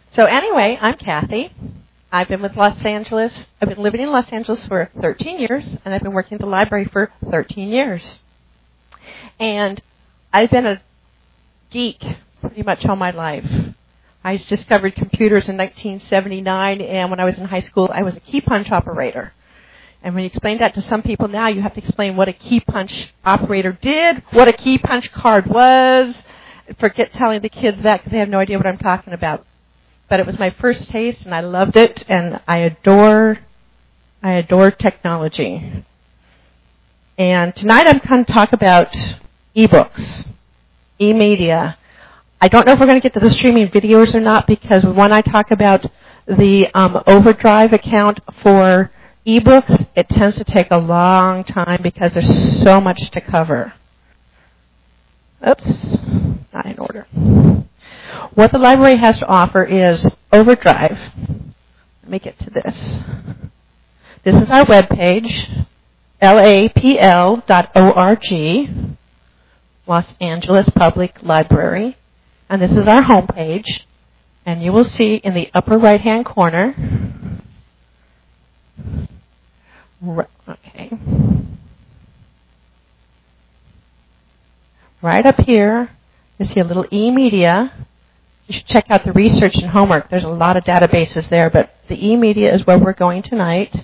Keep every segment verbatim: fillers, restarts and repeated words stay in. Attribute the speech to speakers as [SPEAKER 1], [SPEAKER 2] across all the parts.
[SPEAKER 1] So anyway, I'm Kathy. I've been with Los Angeles. I've been living in Los Angeles for thirteen years, and I've been working at the library for thirteen years. And I've been a geek pretty much all my life. I discovered computers in nineteen seventy-nine, and when I was in high school, I was a key punch operator. And when you explain that to some people now, you have to explain what a key punch operator did, what a key punch card was. Forget telling the kids that because they have no idea what I'm talking about. But it was my first taste, and I loved it, and I adore, I adore technology. And tonight I'm going to talk about ebooks, e-media. I don't know if we're going to get to the streaming videos or not, because when I talk about the um, Overdrive account for ebooks, it tends to take a long time because there's so much to cover. Oops, not in order. What the library has to offer is Overdrive. Let me get to this. This is our webpage, L A P L dot org, Los Angeles Public Library. And this is our homepage. And you will see in the upper right-hand corner, okay, right up here, you see a little e-media. You should check out the research and homework. There's a lot of databases there, but the e-media is where we're going tonight.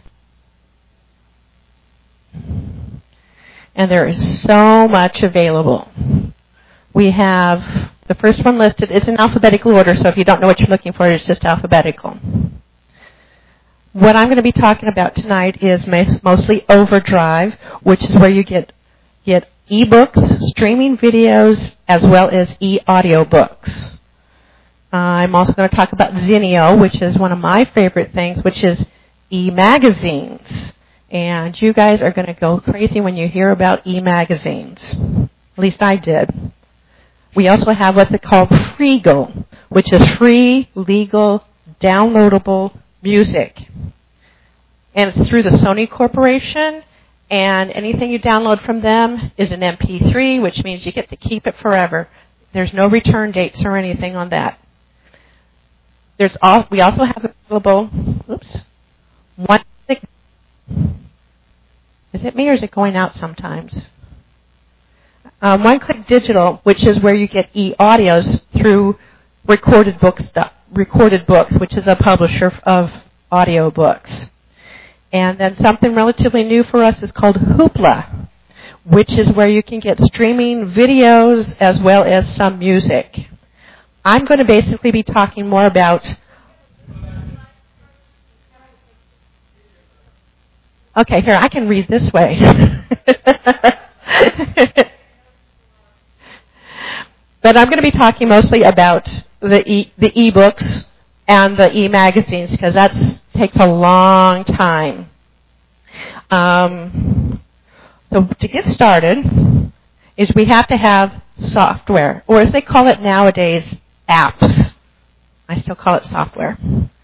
[SPEAKER 1] And there is so much available. We have, the first one listed is in alphabetical order, so if you don't know what you're looking for, it's just alphabetical. What I'm going to be talking about tonight is mostly Overdrive, which is where you get, get ebooks, streaming videos, as well as e-audiobooks. I'm also going to talk about Zinio, which is one of my favorite things, which is e-magazines. And you guys are going to go crazy when you hear about e-magazines. At least I did. We also have what's called Freegal, which is free, legal, downloadable music. And it's through the Sony Corporation, and anything you download from them is an M P three, which means you get to keep it forever. There's no return dates or anything on that. There's all, we also have available, oops, one click. Is it me or is it going out sometimes? Um, One Click Digital, which is where you get e-audios through Recorded Books, Recorded Books, which is a publisher of audio books. And then something relatively new for us is called Hoopla, which is where you can get streaming videos as well as some music. I'm going to basically be talking more about... Okay, here, I can read this way. But I'm going to be talking mostly about the e, the e-books and the e-magazines, because that takes a long time. Um, so to get started, is we have to have software, or as they call it nowadays, apps. I still call it software.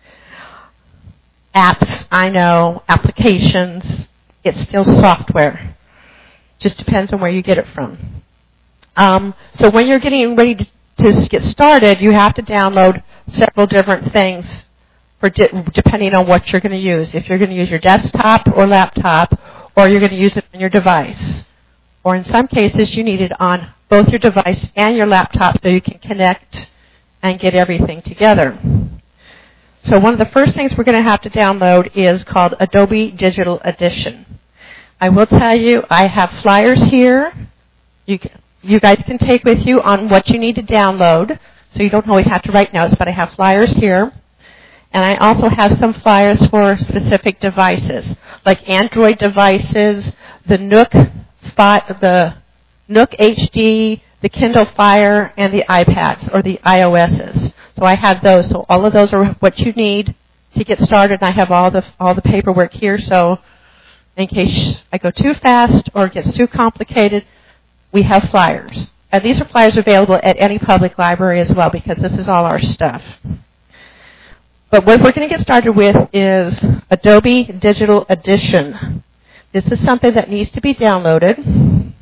[SPEAKER 1] Apps, I know, applications, it's still software. Just depends on where you get it from. Um, so when you're getting ready to, to get started, you have to download several different things for di- depending on what you're going to use. If you're going to use your desktop or laptop, or you're going to use it on your device. Or in some cases, you need it on both your device and your laptop so you can connect and get everything together. So one of the first things we're going to have to download is called Adobe Digital Edition. I will tell you, I have flyers here. You can, you guys can take with you on what you need to download, so you don't always have to write notes, but I have flyers here. And I also have some flyers for specific devices, like Android devices, the Nook, the Nook H D, the Kindle Fire, and the iPads, or the iOSs. So I have those. So all of those are what you need to get started. I have all the all the paperwork here, so in case I go too fast or it gets too complicated, we have flyers. And these are flyers available at any public library as well, because this is all our stuff. But what we're going to get started with is Adobe Digital Edition. This is something that needs to be downloaded.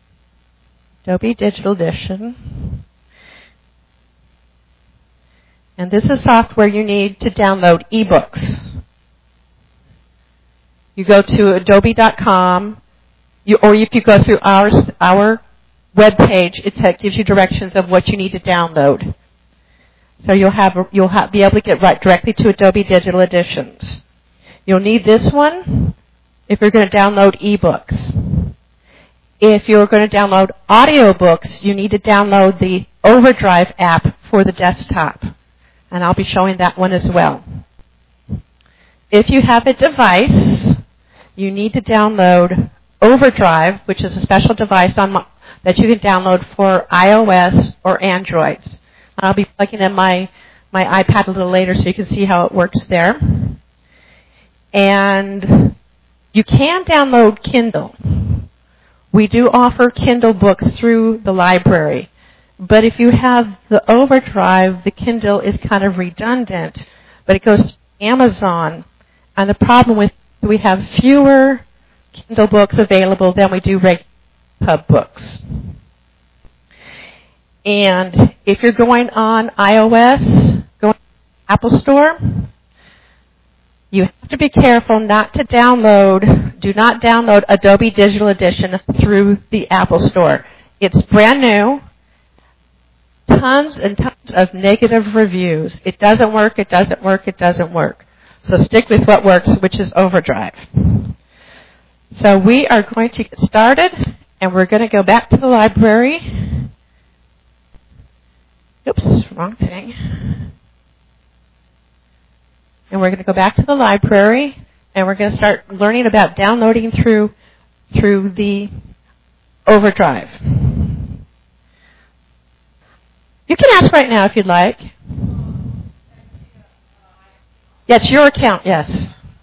[SPEAKER 1] Adobe Digital Edition. And this is software you need to download ebooks. You go to adobe dot com, you, or if you go through our, our webpage, it t- gives you directions of what you need to download. So you'll have you'll have, be able to get right directly to Adobe Digital Editions. You'll need this one if you're going to download ebooks. If you're going to download audiobooks, you need to download the Overdrive app for the desktop. And I'll be showing that one as well. If you have a device, you need to download Overdrive, which is a special device on my, that you can download for iOS or Androids. I'll be plugging in my, my iPad a little later so you can see how it works there. And you can download Kindle. We do offer Kindle books through the library. But if you have the Overdrive, the Kindle is kind of redundant, but it goes to Amazon. And the problem with we have fewer Kindle books available than we do regular pub books. And if you're going on iOS, going to the Apple Store, you have to be careful not to download, do not download Adobe Digital Edition through the Apple Store. It's brand new. Tons and tons of negative reviews. It doesn't work, it doesn't work, it doesn't work. So stick with what works, which is Overdrive. So we are going to get started, and we're going to go back to the library. Oops, wrong thing. And we're going to go back to the library, and we're going to start learning about downloading through through the Overdrive. You can ask right now if you'd like. Yes, your account, yes.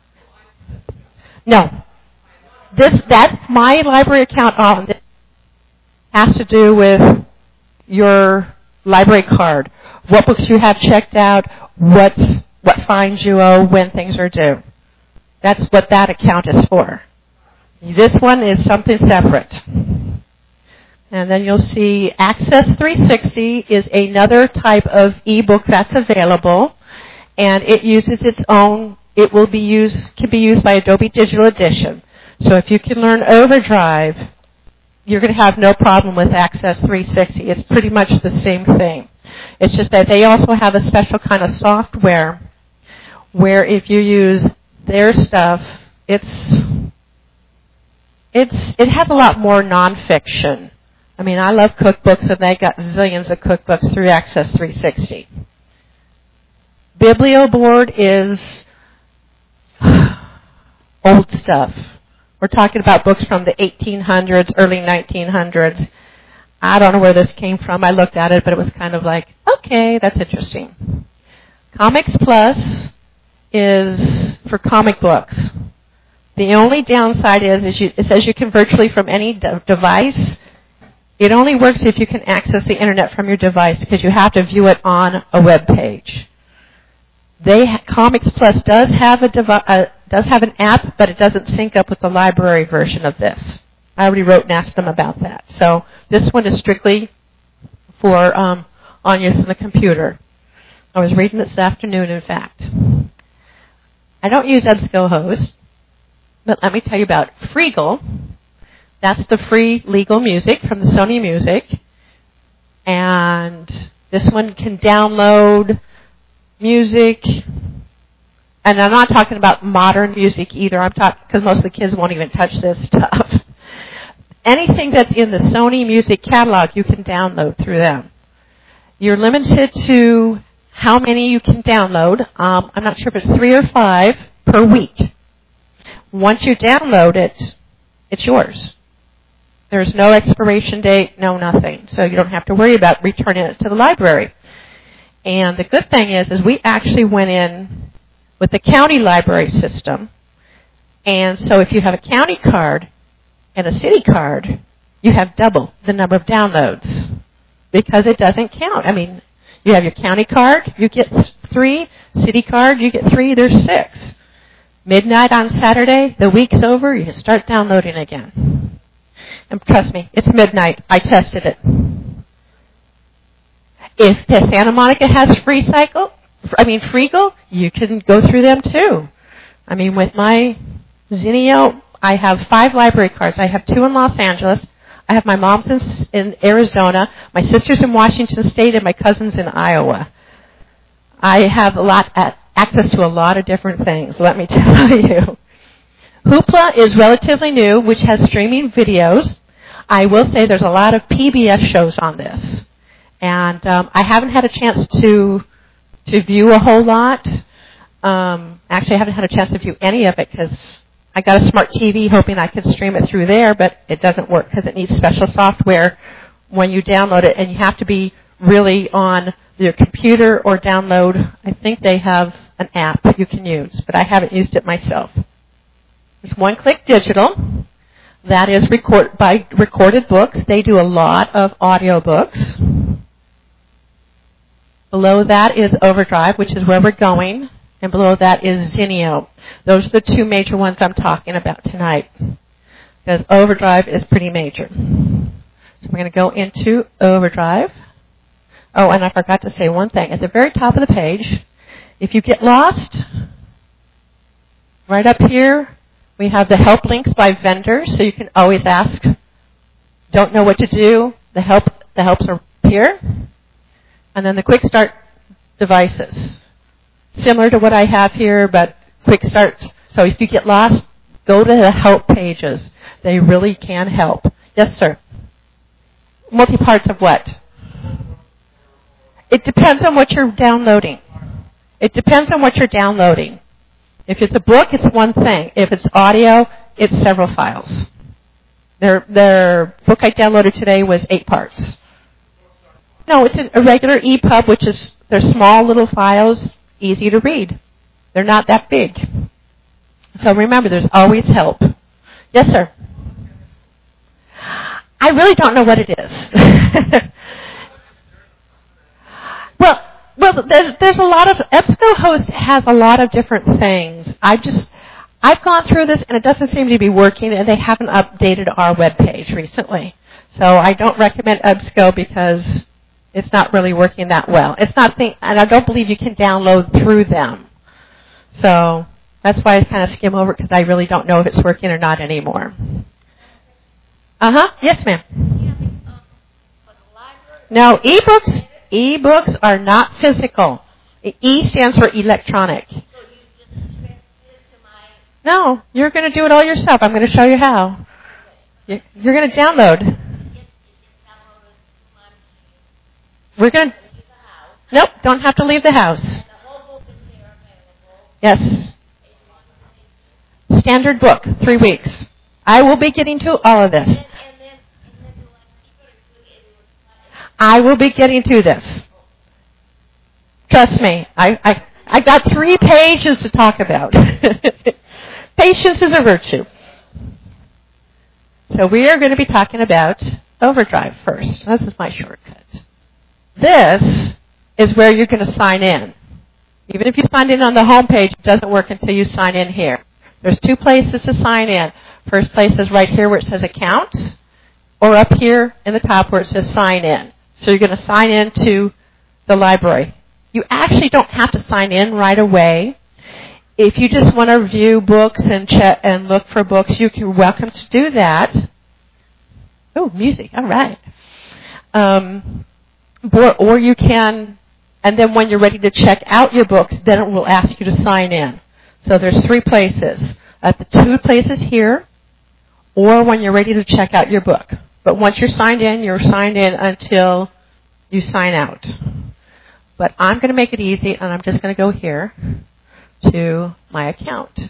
[SPEAKER 1] No. This that's my library account on this has to do with your library card. What books you have checked out, what's what fines you owe, when things are due. That's what that account is for. This one is something separate. And then you'll see Access three sixty is another type of ebook that's available, and it uses its own. It will be used can be used by Adobe Digital Edition. So if you can learn Overdrive, you're going to have no problem with Access three sixty. It's pretty much the same thing. It's just that they also have a special kind of software where if you use their stuff, it's it's it has a lot more nonfiction. I mean, I love cookbooks, and they got zillions of cookbooks through Access three sixty. BiblioBoard is old stuff. We're talking about books from the eighteen hundreds, early nineteen hundreds. I don't know where this came from. I looked at it, but it was kind of like, okay, that's interesting. Comics Plus is for comic books. The only downside is, is you, it says you can virtually from any de- device. It only works if you can access the internet from your device because you have to view it on a web page. They ha- Comics Plus does have a devi- uh, does have an app, but it doesn't sync up with the library version of this. I already wrote and asked them about that. So this one is strictly for um, on use on the computer. I was reading this afternoon, in fact. I don't use EBSCOhost, but let me tell you about Freegal. That's the free legal music from the Sony Music. And this one can download music. And I'm not talking about modern music either. I'm talking, because most of the kids won't even touch this stuff. Anything that's in the Sony Music catalog, you can download through them. You're limited to how many you can download. Um, I'm not sure if it's three or five per week. Once you download it, it's yours. There's no expiration date, no nothing. So you don't have to worry about returning it to the library. And the good thing is, is we actually went in with the county library system. And so if you have a county card and a city card, you have double the number of downloads because it doesn't count. I mean, you have your county card, you get three. City card, you get three, there's six. Midnight on Saturday, the week's over, you can start downloading again. And trust me, it's midnight. I tested it. If the Santa Monica has free cycle, I mean, Friegel, you can go through them too. I mean, with my Zinio, I have five library cards. I have two in Los Angeles. I have my mom's in, in Arizona, my sister's in Washington State, and my cousin's in Iowa. I have a lot access to a lot of different things, let me tell you. Hoopla is relatively new, which has streaming videos. I will say there's a lot of P B S shows on this. And um, I haven't had a chance to to view a whole lot. Um, actually, I haven't had a chance to view any of it because I got a smart T V hoping I could stream it through there, but it doesn't work because it needs special software when you download it, and you have to be really on your computer or download. I think they have an app that you can use, but I haven't used it myself. There's One Click Digital. That is record, by Recorded Books. They do a lot of audio books. Below that is Overdrive, which is where we're going. And below that is Zinio. Those are the two major ones I'm talking about tonight. Because Overdrive is pretty major. So we're going to go into Overdrive. Oh, and I forgot to say one thing. At the very top of the page, if you get lost, right up here, we have the help links by vendors, so you can always ask. Don't know what to do? The help, the helps are here. And then the quick start devices. Similar to what I have here, but quick starts. So if you get lost, go to the help pages. They really can help. Yes, sir. Multi-parts of what? It depends on what you're downloading. It depends on what you're downloading. If it's a book, it's one thing. If it's audio, it's several files. Their, their book I downloaded today was eight parts. No, it's a regular E P U B, which is, they're small little files, easy to read. They're not that big. So remember, there's always help. Yes, sir? I really don't know what it is. well, well, there's, there's a lot of, EBSCOhost has a lot of different things. I just, I've gone through this and it doesn't seem to be working, and they haven't updated our webpage recently. So I don't recommend EBSCO because it's not really working that well. It's not, think, and I don't believe you can download through them. So that's why I kind of skim over it, because I really don't know if it's working or not anymore. Uh-huh. Yes, ma'am. No, ebooks, ebooks are not physical. E stands for electronic. No, you're going to do it all yourself. I'm going to show you how. You're going to download. We're going to... Nope, don't have to leave the house. Yes. Standard book, three weeks. I will be getting to all of this. I will be getting to this. Trust me, I, I, I got three pages to talk about. Patience is a virtue. So we are going to be talking about Overdrive first. This is my shortcut. This is where you're going to sign in. Even if you sign in on the home page, it doesn't work until you sign in here. There's two places to sign in. First place is right here where it says Accounts, or up here in the top where it says Sign In. So you're going to sign in to the library. You actually don't have to sign in right away. If you just want to view books and check and look for books, you can welcome to do that. Oh, music! All right. Um, or, or you can, and then when you're ready to check out your books, then it will ask you to sign in. So there's three places. At the two places here, or when you're ready to check out your book. But once you're signed in, you're signed in until you sign out. But I'm going to make it easy, and I'm just going to go here to my account.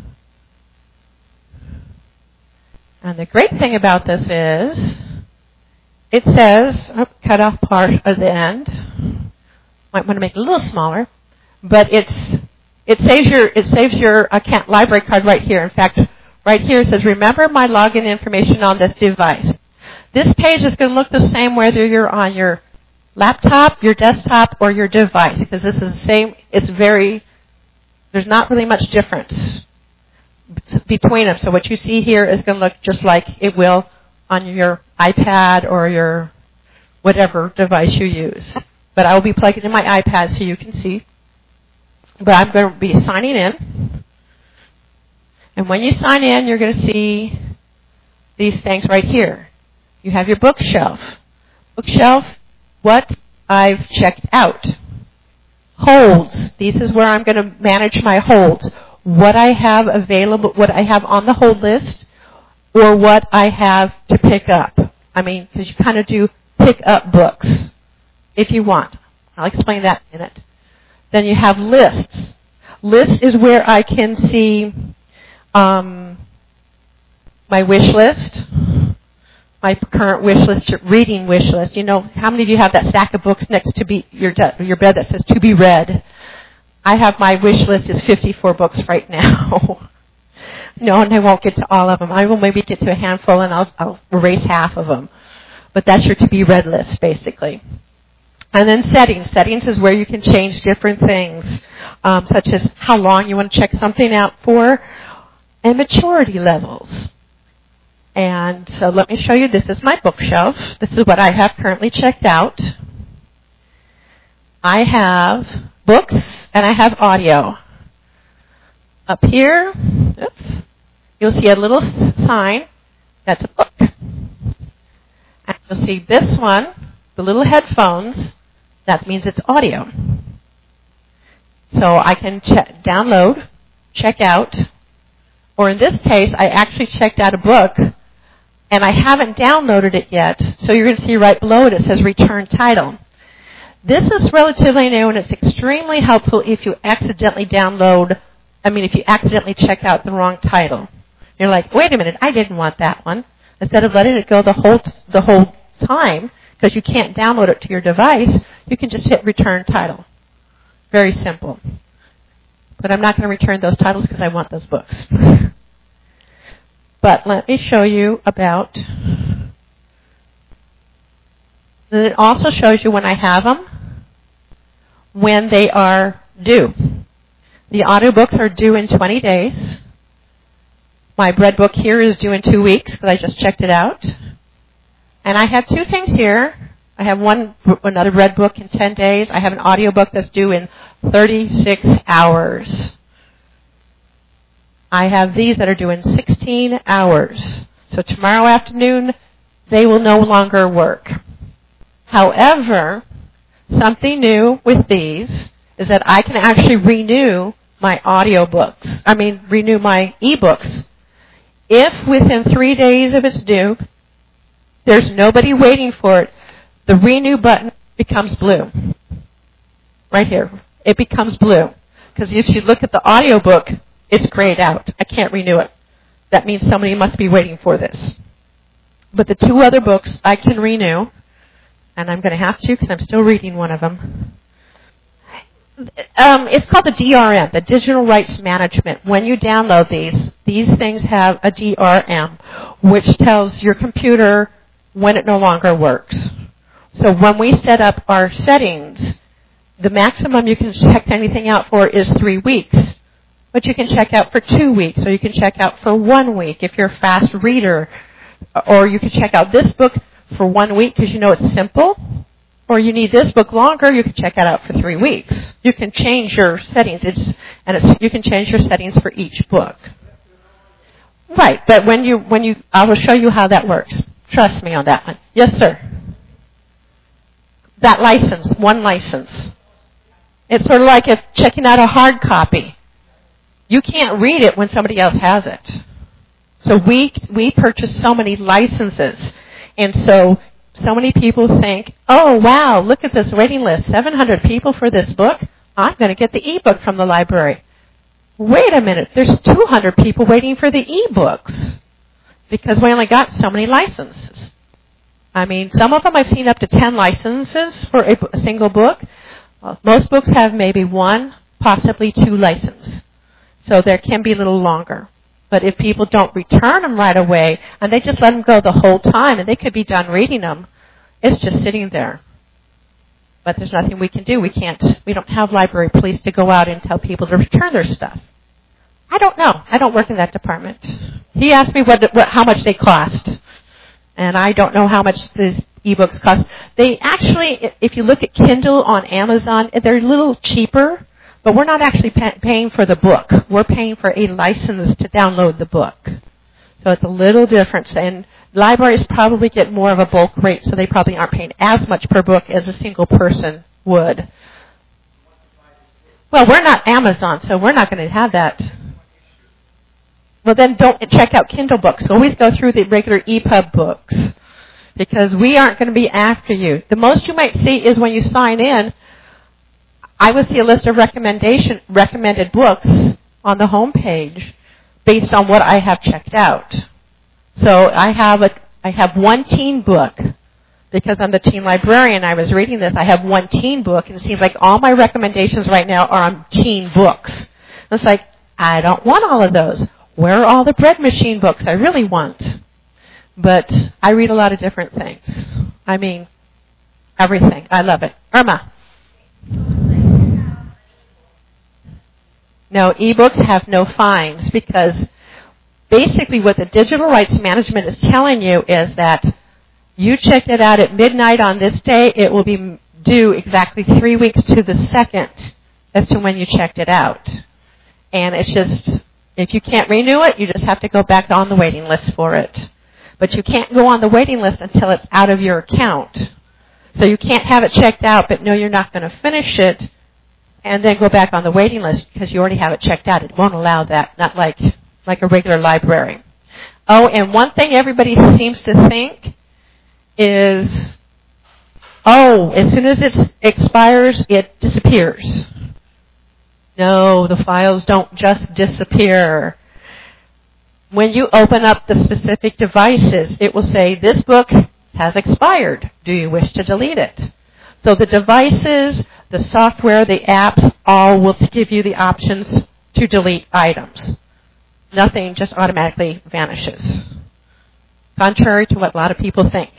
[SPEAKER 1] And the great thing about this is, it says, oh, cut off part of the end. Might want to make it a little smaller, but it's it saves your it saves your account library card right here. In fact, right here it says, remember my login information on this device. This page is going to look the same whether you're on your laptop, your desktop, or your device, because this is the same. It's very, there's not really much difference between them. So what you see here is going to look just like it will on your iPad or your whatever device you use. But I will be plugging in my iPad so you can see but I'm going to be signing in. And when you sign in, you're going to see these things right here. You have your bookshelf. Bookshelf, what I've checked out. Holds. This is where I'm going to manage my holds. What I have available, what I have on the hold list, or what I have to pick up. I mean, because you kind of do pick up books if you want. I'll explain that in a minute. Then you have lists. List is where I can see um, my wish list, my current wish list, reading wish list. You know, how many of you have that stack of books next to be your de- your bed that says to be read? I have my wish list is fifty-four books right now. No, and I won't get to all of them. I will maybe get to a handful, and I'll, I'll erase half of them. But that's your to be read list, basically. And then settings. Settings is where you can change different things, um, such as how long you want to check something out for, and maturity levels. And so let me show you. This is my bookshelf. This is what I have currently checked out. I have books and I have audio. Up here, oops, you'll see a little sign. That's a book. And you'll see this one, the little headphones. That means it's audio. So I can check, download, check out, or in this case, I actually checked out a book, and I haven't downloaded it yet. So you're going to see right below it, it says return title. This is relatively new, and it's extremely helpful if you accidentally download, I mean, if you accidentally check out the wrong title. You're like, wait a minute, I didn't want that one. Instead of letting it go the whole the whole time, because you can't download it to your device, you can just hit return title. Very simple. But I'm not going to return those titles because I want those books. But let me show you about... Then it also shows you when I have them, when they are due. The audiobooks are due in twenty days. My bread book here is due in two weeks because I just checked it out. And I have two things here. I have one, another bread book in ten days. I have an audiobook that's due in thirty-six hours. I have these that are due in sixteen hours. So tomorrow afternoon, they will no longer work. However, something new with these is that I can actually renew my audiobooks. I mean, renew my ebooks. If within three days of its due, there's nobody waiting for it, the renew button becomes blue. Right here. It becomes blue. Because if you look at the audiobook, it's grayed out. I can't renew it. That means somebody must be waiting for this. But the two other books I can renew. And I'm going to have to because I'm still reading one of them. Um, it's called the D R M, the Digital Rights Management. When you download these, these things have a D R M, which tells your computer when it no longer works. So when we set up our settings, the maximum you can check anything out for is three weeks. But you can check out for two weeks, or you can check out for one week if you're a fast reader. Or you can check out this book for one week because you know it's simple, or you need this book longer, you can check that out for three weeks. You can change your settings, it's, and it's, you can change your settings for each book. Right, but when you, when you, I will show you how that works. Trust me on that one. Yes, sir. That license, one license. It's sort of like if checking out a hard copy. You can't read it when somebody else has it. So we, we purchase so many licenses. And so, so many people think, oh, wow, look at this waiting list, seven hundred people for this book. I'm going to get the ebook from the library. Wait a minute, there's two hundred people waiting for the ebooks because we only got so many licenses. I mean, some of them I've seen up to ten licenses for a, a single book. Well, most books have maybe one, possibly two licenses. So there can be a little longer. But if people don't return them right away, and they just let them go the whole time, and they could be done reading them, it's just sitting there. But there's nothing we can do. We can't, we don't have library police to go out and tell people to return their stuff. I don't know. I don't work in that department. He asked me what, what how much they cost. And I don't know how much these ebooks cost. They actually, if you look at Kindle on Amazon, they're a little cheaper. But we're not actually pay- paying for the book. We're paying for a license to download the book. So it's a little different. And libraries probably get more of a bulk rate, so they probably aren't paying as much per book as a single person would. Well, we're not Amazon, so we're not going to have that. Well, then don't check out Kindle books. Always go through the regular E P U B books, because we aren't going to be after you. The most you might see is when you sign in, I would see a list of recommendation recommended books on the home page based on what I have checked out. So I have a I have one teen book, because I'm the teen librarian. I was reading this. I have one teen book, and it seems like all my recommendations right now are on teen books. It's like, I don't want all of those. Where are all the bread machine books I really want? But I read a lot of different things. I mean, everything. I love it. Irma. No, ebooks have no fines, because basically what the digital rights management is telling you is that you checked it out at midnight on this day, it will be due exactly three weeks to the second as to when you checked it out. And it's just, if you can't renew it, you just have to go back on the waiting list for it. But you can't go on the waiting list until it's out of your account. So you can't have it checked out, but know you're not going to finish it, and then go back on the waiting list because you already have it checked out. It won't allow that, not like like a regular library. Oh, and one thing everybody seems to think is, oh, as soon as it expires, it disappears. No, the files don't just disappear. When you open up the specific devices, it will say, this book has expired. Do you wish to delete it? So the devices, the software, the apps, all will give you the options to delete items. Nothing just automatically vanishes, contrary to what a lot of people think.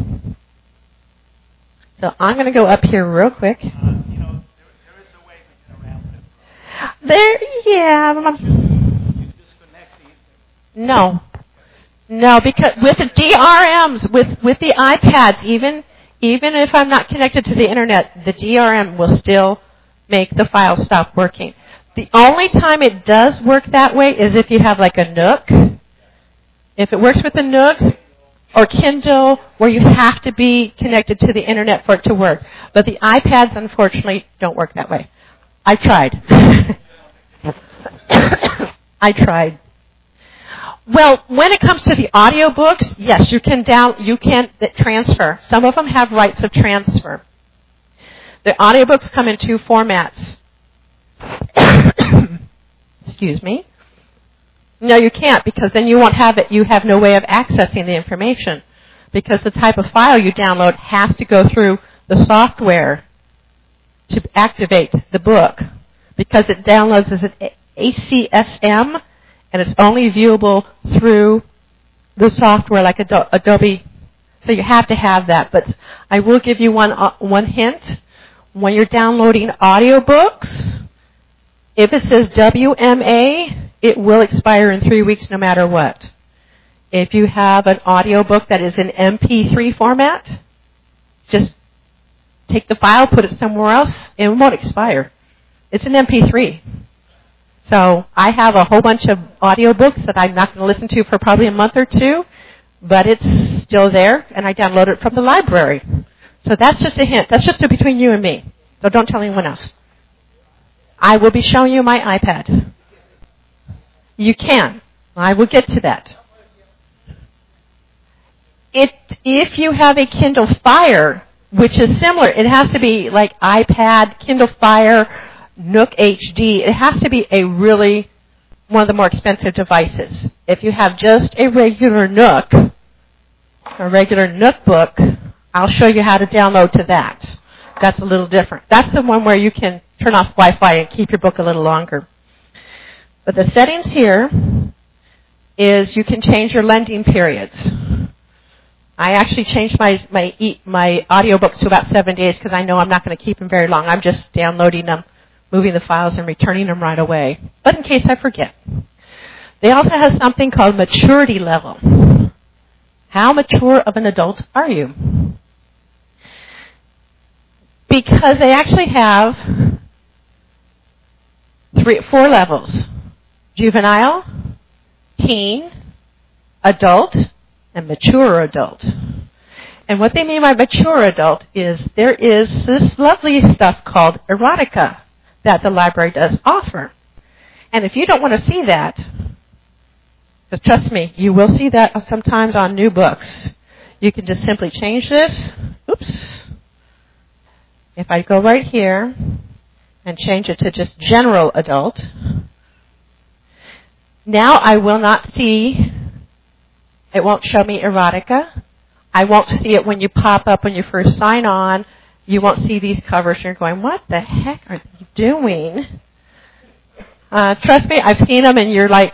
[SPEAKER 1] So I'm going to go up here real quick. Uh, you know, there, there is a way to get around it. There, yeah. No. No, because with the D R Ms, with, with the iPads, even even if I'm not connected to the internet, the D R M will still make the file stop working. The only time it does work that way is if you have like a Nook. If it works with the Nooks or Kindle, where you have to be connected to the internet for it to work. But the iPads, unfortunately, don't work that way. I tried. I tried. Well, when it comes to the audiobooks, yes, you can down, you can transfer. Some of them have rights of transfer. The audiobooks come in two formats. Excuse me. No, you can't, because then you won't have it. You have no way of accessing the information, because the type of file you download has to go through the software to activate the book, because it downloads as an A C S M, and it's only viewable through the software like Adobe. So you have to have that. But I will give you one uh, one hint. When you're downloading audiobooks, if it says W M A, it will expire in three weeks no matter what. If you have an audiobook that is in M P three format, just take the file, put it somewhere else, and it won't expire. It's an M P three. So I have a whole bunch of audiobooks that I'm not going to listen to for probably a month or two, but it's still there, and I download it from the library. So that's just a hint. That's just between you and me. So don't tell anyone else. I will be showing you my iPad. You can. I will get to that. It, if you have a Kindle Fire, which is similar, it has to be like iPad, Kindle Fire, Nook H D. It has to be a really, one of the more expensive devices. If you have just a regular Nook, a regular Nook book, I'll show you how to download to that. That's a little different. That's the one where you can turn off Wi-Fi and keep your book a little longer. But the settings here is you can change your lending periods. I actually changed my my my audiobooks to about seven days because I know I'm not going to keep them very long. I'm just downloading them, moving the files, and returning them right away. But in case I forget. They also have something called maturity level. How mature of an adult are you? Because they actually have Three, four levels. Juvenile, teen, adult, and mature adult. And what they mean by mature adult is there is this lovely stuff called erotica that the library does offer. And if you don't want to see that, because trust me, you will see that sometimes on new books, you can just simply change this. Oops. If I go right here and change it to just general adult, now I will not see, it won't show me erotica. I won't see it when you pop up when you first sign on. You won't see these covers and you're going, what the heck are they doing? Uh, trust me, I've seen them and you're like,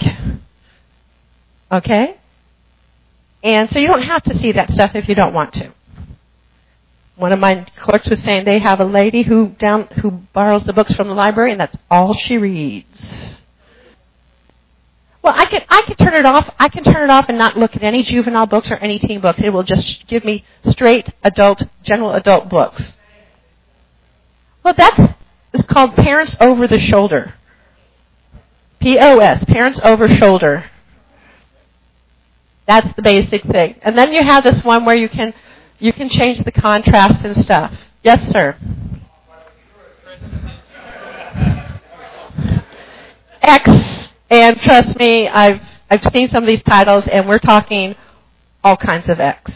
[SPEAKER 1] okay? And so you don't have to see that stuff if you don't want to. One of my clerks was saying they have a lady who down who borrows the books from the library and that's all she reads. Well, I can I can turn it off. I can turn it off and not look at any juvenile books or any teen books. It will just give me straight adult, general adult books. Well, that's it's called Parents Over the Shoulder. P O S, Parents Over Shoulder. That's the basic thing. And then you have this one where you can you can change the contrast and stuff. Yes, sir. X. And trust me, I've I've seen some of these titles, and we're talking all kinds of X.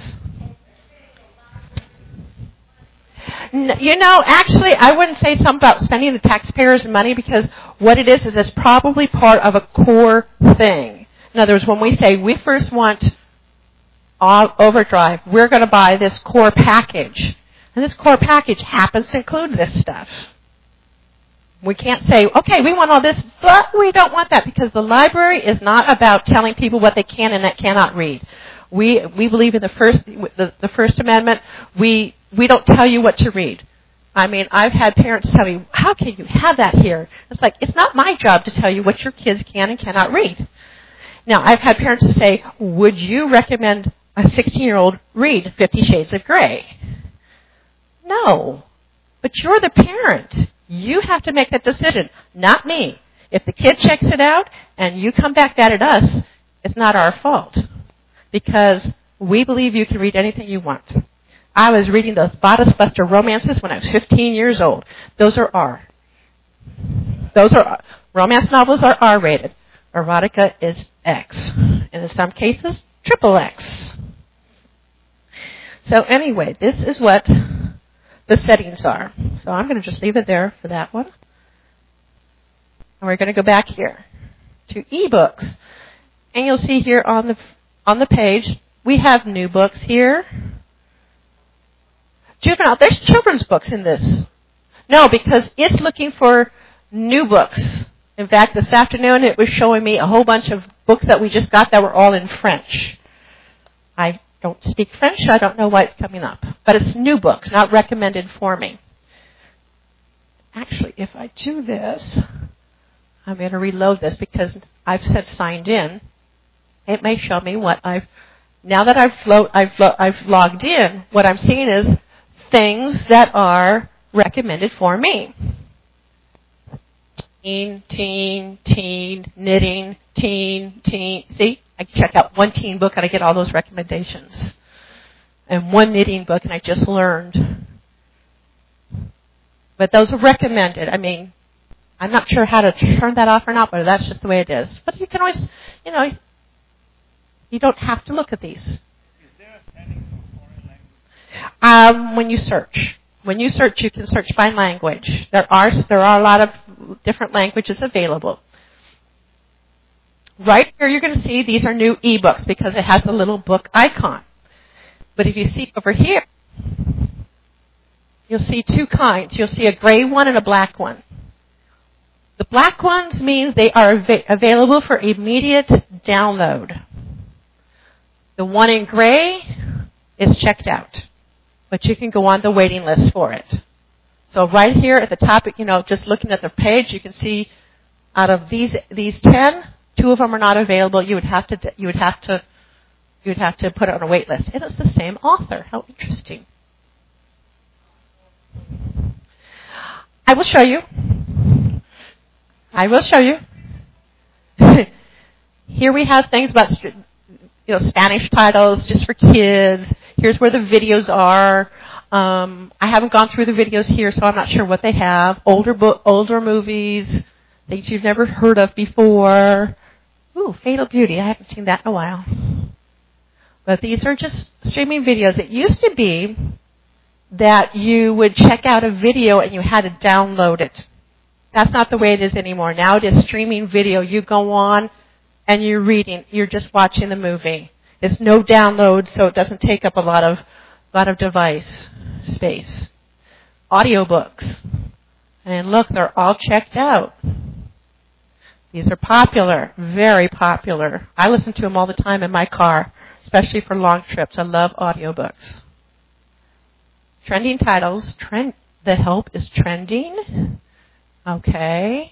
[SPEAKER 1] You know, actually, I wouldn't say something about spending the taxpayers' money because what it is is it's probably part of a core thing. In other words, when we say we first want Overdrive, we're going to buy this core package. And this core package happens to include this stuff. We can't say, okay, we want all this, but we don't want that because the library is not about telling people what they can and cannot read. We we believe in the first the, the First Amendment. We we don't tell you what to read. I mean, I've had parents tell me, how can you have that here? It's like, it's not my job to tell you what your kids can and cannot read. Now, I've had parents say, would you recommend a sixteen-year-old read Fifty Shades of Grey? No. But you're the parent. You have to make that decision, not me. If the kid checks it out and you come back mad at us, it's not our fault. Because we believe you can read anything you want. I was reading those Bodice Buster romances when I was fifteen years old. Those are R. Those are romance novels are R-rated. Erotica is X. And in some cases, triple X. So anyway, this is what the settings are. So I'm going to just leave it there for that one. And we're going to go back here to ebooks. And you'll see here on the on the page, we have new books here. Juvenile, there's children's books in this. No, because it's looking for new books. In fact, this afternoon it was showing me a whole bunch of books that we just got that were all in French. I don't speak French, so I don't know why it's coming up. But it's new books, not recommended for me. Actually, if I do this, I'm going to reload this because I've said signed in. It may show me what I've, now that I've, lo- I've, lo- I've logged in, what I'm seeing is things that are recommended for me. Teen, teen, teen, knitting, teen, teen. See, I check out one teen book and I get all those recommendations. And one knitting book and I just learned. But those are recommended. I mean, I'm not sure how to turn that off or not, but that's just the way it is. But you can always, you know, you don't have to look at these.
[SPEAKER 2] Is there a setting for foreign language?
[SPEAKER 1] Um, when you search. When you search, you can search by language. There are there are a lot of different languages available. Right here, you're going to see these are new ebooks because it has the little book icon. But if you see over here, you'll see two kinds. You'll see a gray one and a black one. The black ones means they are av- available for immediate download. The one in gray is checked out, but you can go on the waiting list for it. So right here at the top, you know, just looking at the page, you can see out of these these ten, two of them are not available. You would have to you would have to you would have to put it on a wait list, and it's the same author. How interesting! I will show you. I will show you. Here we have things about, you know, Spanish titles just for kids. Here's where the videos are. Um, I haven't gone through the videos here, so I'm not sure what they have. Older bo- older movies, things you've never heard of before. Ooh, Fatal Beauty. I haven't seen that in a while. But these are just streaming videos. It used to be that you would check out a video and you had to download it. That's not the way it is anymore. Now it is streaming video. You go on and you're reading. You're just watching the movie. It's no download, so it doesn't take up a lot of lot of device space. Audiobooks. And look, they're all checked out. These are popular, very popular. I listen to them all the time in my car, especially for long trips. I love audiobooks. Trending titles. Trend. The Help is trending. Okay.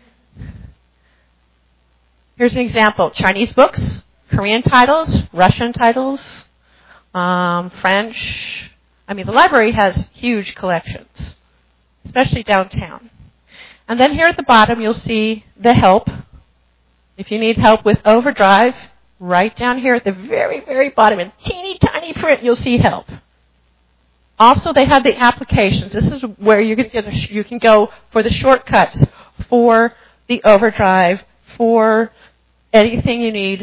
[SPEAKER 1] Here's an example. Chinese books, Korean titles, Russian titles, um, French. I mean, the library has huge collections, especially downtown. And then here at the bottom, you'll see The Help. If you need help with Overdrive, right down here at the very, very bottom, in teeny tiny print, you'll see Help. Also, they have the applications. This is where you can get a, you can go for the shortcuts for the Overdrive, for anything you need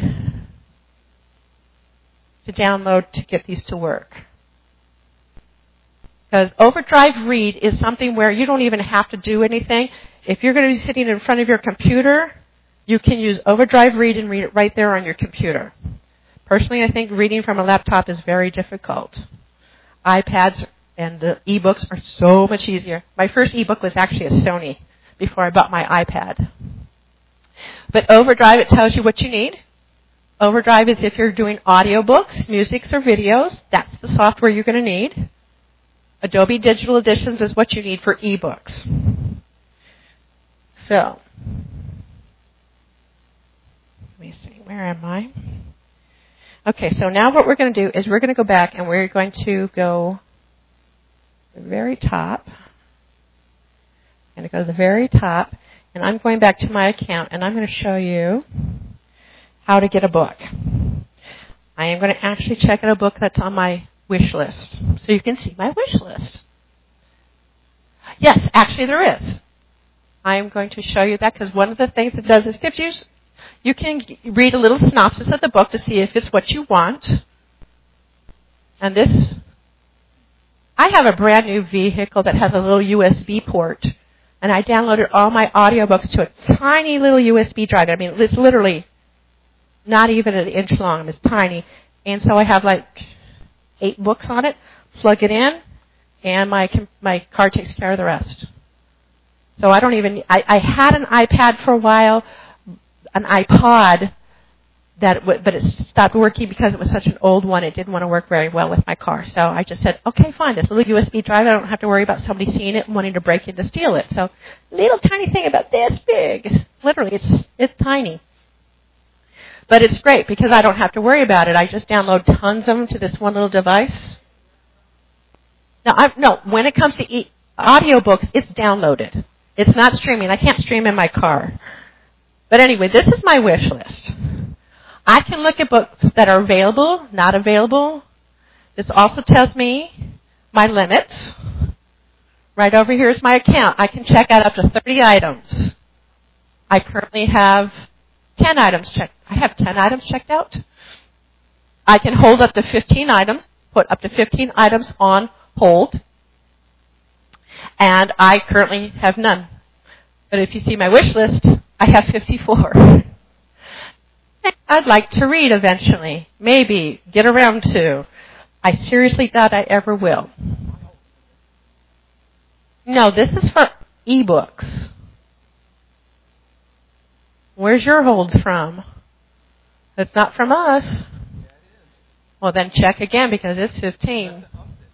[SPEAKER 1] to download to get these to work. Because Overdrive Read is something where you don't even have to do anything. If you're going to be sitting in front of your computer, you can use Overdrive Read and read it right there on your computer. Personally, I think reading from a laptop is very difficult. iPads and the e-books are so much easier. My first e-book was actually a Sony before I bought my iPad. But Overdrive, it tells you what you need. Overdrive is if you're doing audiobooks, musics, or videos. That's the software you're going to need. Adobe Digital Editions is what you need for e-books. So, let me see, where am I? Okay, so now what we're going to do is we're going to go back and we're going to go to the very top. I'm going to go to the very top, and I'm going back to my account, and I'm going to show you how to get a book. I am going to actually check out a book that's on my wish list, so you can see my wish list. Yes, actually there is. I am going to show you that because one of the things it does is gives you, you can read a little synopsis of the book to see if it's what you want. And this, I have a brand new vehicle that has a little U S B port, and I downloaded all my audiobooks to a tiny little U S B drive. I mean, it's literally not even an inch long. It's tiny. And so I have like eight books on it, plug it in, and my my car takes care of the rest. So I don't even, I, I had an iPad for a while, an iPod, that w- but it stopped working because it was such an old one. It didn't want to work very well with my car. So I just said, okay, fine, this little U S B drive, I don't have to worry about somebody seeing it and wanting to break in to steal it. So little tiny thing about this big. Literally, it's it's tiny. But it's great because I don't have to worry about it. I just download tons of them to this one little device. Now, I, no, when it comes to e- audiobooks, it's downloaded. It's not streaming. I can't stream in my car. But anyway, this is my wish list. I can look at books that are available, not available. This also tells me my limits. Right over here is my account. I can check out up to thirty items. I currently have ten items checked. I have ten items checked out. I can hold up to fifteen items, put up to fifteen items on hold. And I currently have none. But if you see my wish list, I have fifty-four. I'd like to read eventually. Maybe get around to. I seriously doubt I ever will. No, this is for ebooks. Where's your hold from? It's not from us. Well, then check again because it's fifteen.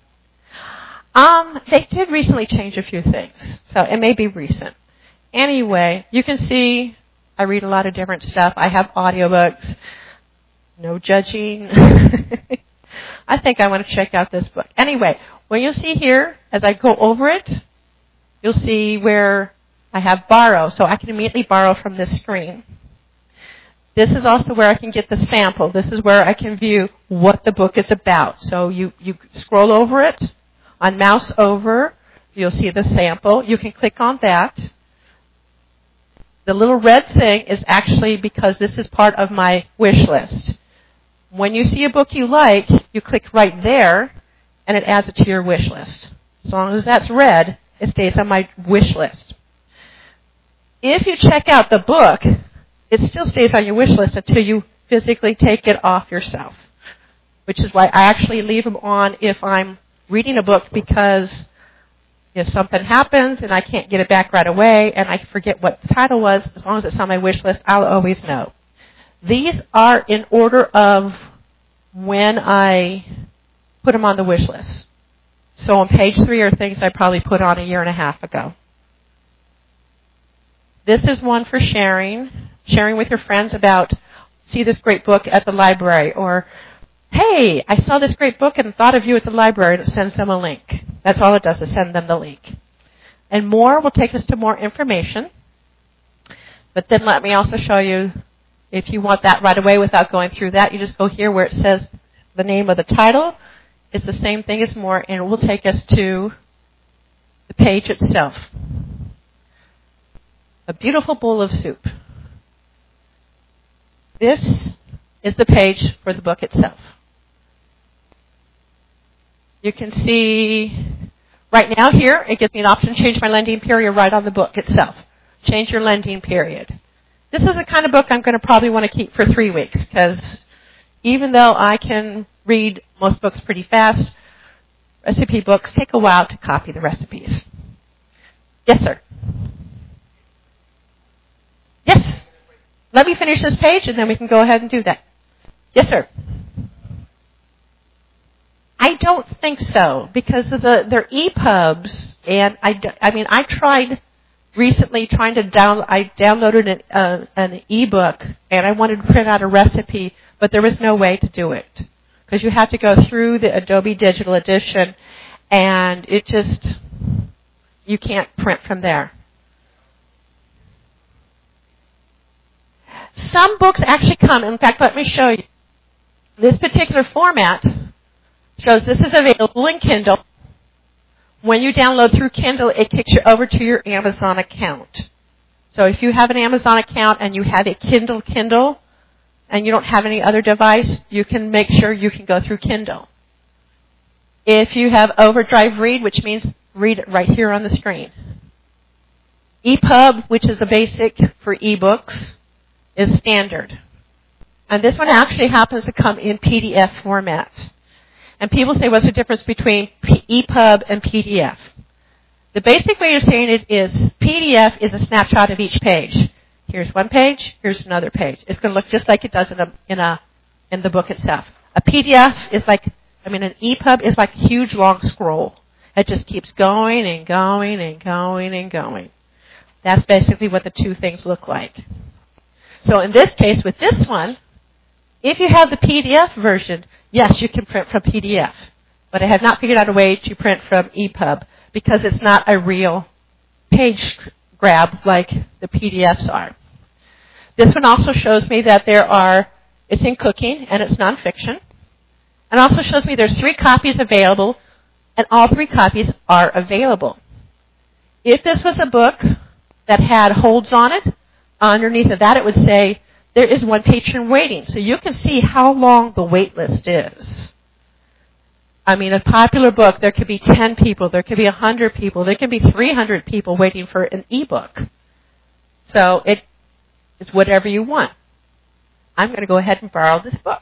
[SPEAKER 1] Um, they did recently change a few things, so it may be recent. Anyway, you can see I read a lot of different stuff. I have audiobooks. No judging. I think I want to check out this book. Anyway, when you'll see here, as I go over it, you'll see where I have borrow, so I can immediately borrow from this screen. This is also where I can get the sample. This is where I can view what the book is about. So you, you scroll over it, on mouse over, you'll see the sample. You can click on that. The little red thing is actually because this is part of my wish list. When you see a book you like, you click right there, and it adds it to your wish list. As long as that's red, it stays on my wish list. If you check out the book, it still stays on your wish list until you physically take it off yourself, which is why I actually leave them on if I'm reading a book, because if something happens and I can't get it back right away and I forget what the title was, as long as it's on my wish list, I'll always know. These are in order of when I put them on the wish list. So on page three are things I probably put on a year and a half ago. This is one for sharing, sharing with your friends about, see this great book at the library, or, hey, I saw this great book and thought of you at the library, and it sends them a link. That's all it does, is send them the link. And more will take us to more information. But then let me also show you, if you want that right away without going through that, you just go here where it says the name of the title. It's the same thing as more, and it will take us to the page itself. A beautiful bowl of soup. This is the page for the book itself. You can see right now here, it gives me an option to change my lending period right on the book itself. Change your lending period. This is the kind of book I'm going to probably want to keep for three weeks because even though I can read most books pretty fast, recipe books take a while to copy the recipes. Yes, sir. Yes. Let me finish this page and then we can go ahead and do that. Yes, sir. I don't think so because of the their E P U Bs, and I, I mean I tried recently trying to down I downloaded an uh, an ebook and I wanted to print out a recipe, but there was no way to do it because you have to go through the Adobe Digital Edition, and it just you can't print from there. Some books actually come. In fact, let me show you. This particular format shows this is available in Kindle. When you download through Kindle, it kicks you over to your Amazon account. So if you have an Amazon account and you have a Kindle Kindle and you don't have any other device, you can make sure you can go through Kindle. If you have Overdrive Read, which means read it right here on the screen. E P U B, which is a basic for ebooks, is standard. And this one actually happens to come in P D F format. And people say, what's the difference between E P U B and P D F? The basic way of saying it is P D F is a snapshot of each page. Here's one page, here's another page. It's going to look just like it does in a, in a in the book itself. A P D F is like, I mean, an E P U B is like a huge long scroll. It just keeps going and going and going and going. That's basically what the two things look like. So in this case, with this one, if you have the P D F version, yes, you can print from P D F. But I have not figured out a way to print from E P U B because it's not a real page grab like the P D Fs are. This one also shows me that there are, it's in cooking and it's nonfiction. And also shows me there's three copies available and all three copies are available. If this was a book that had holds on it, underneath of that it would say, there is one patron waiting. So you can see how long the wait list is. I mean, a popular book, there could be ten people, there could be one hundred people, there could be three hundred people waiting for an ebook. So it is whatever you want. I'm going to go ahead and borrow this book.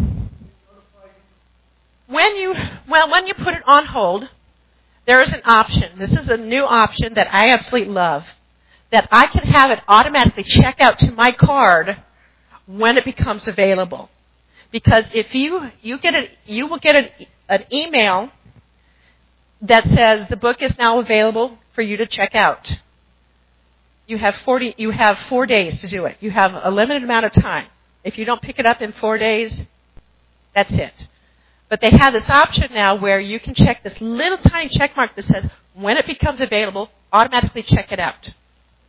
[SPEAKER 1] When you, well, when you put it on hold, there is an option. This is a new option that I absolutely love, that I can have it automatically check out to my card when it becomes available. Because if you, you get a, you will get an, an email that says the book is now available for you to check out. You have forty, you have four days to do it. You have a limited amount of time. If you don't pick it up in four days, that's it. But they have this option now where you can check this little tiny check mark that says when it becomes available, automatically check it out.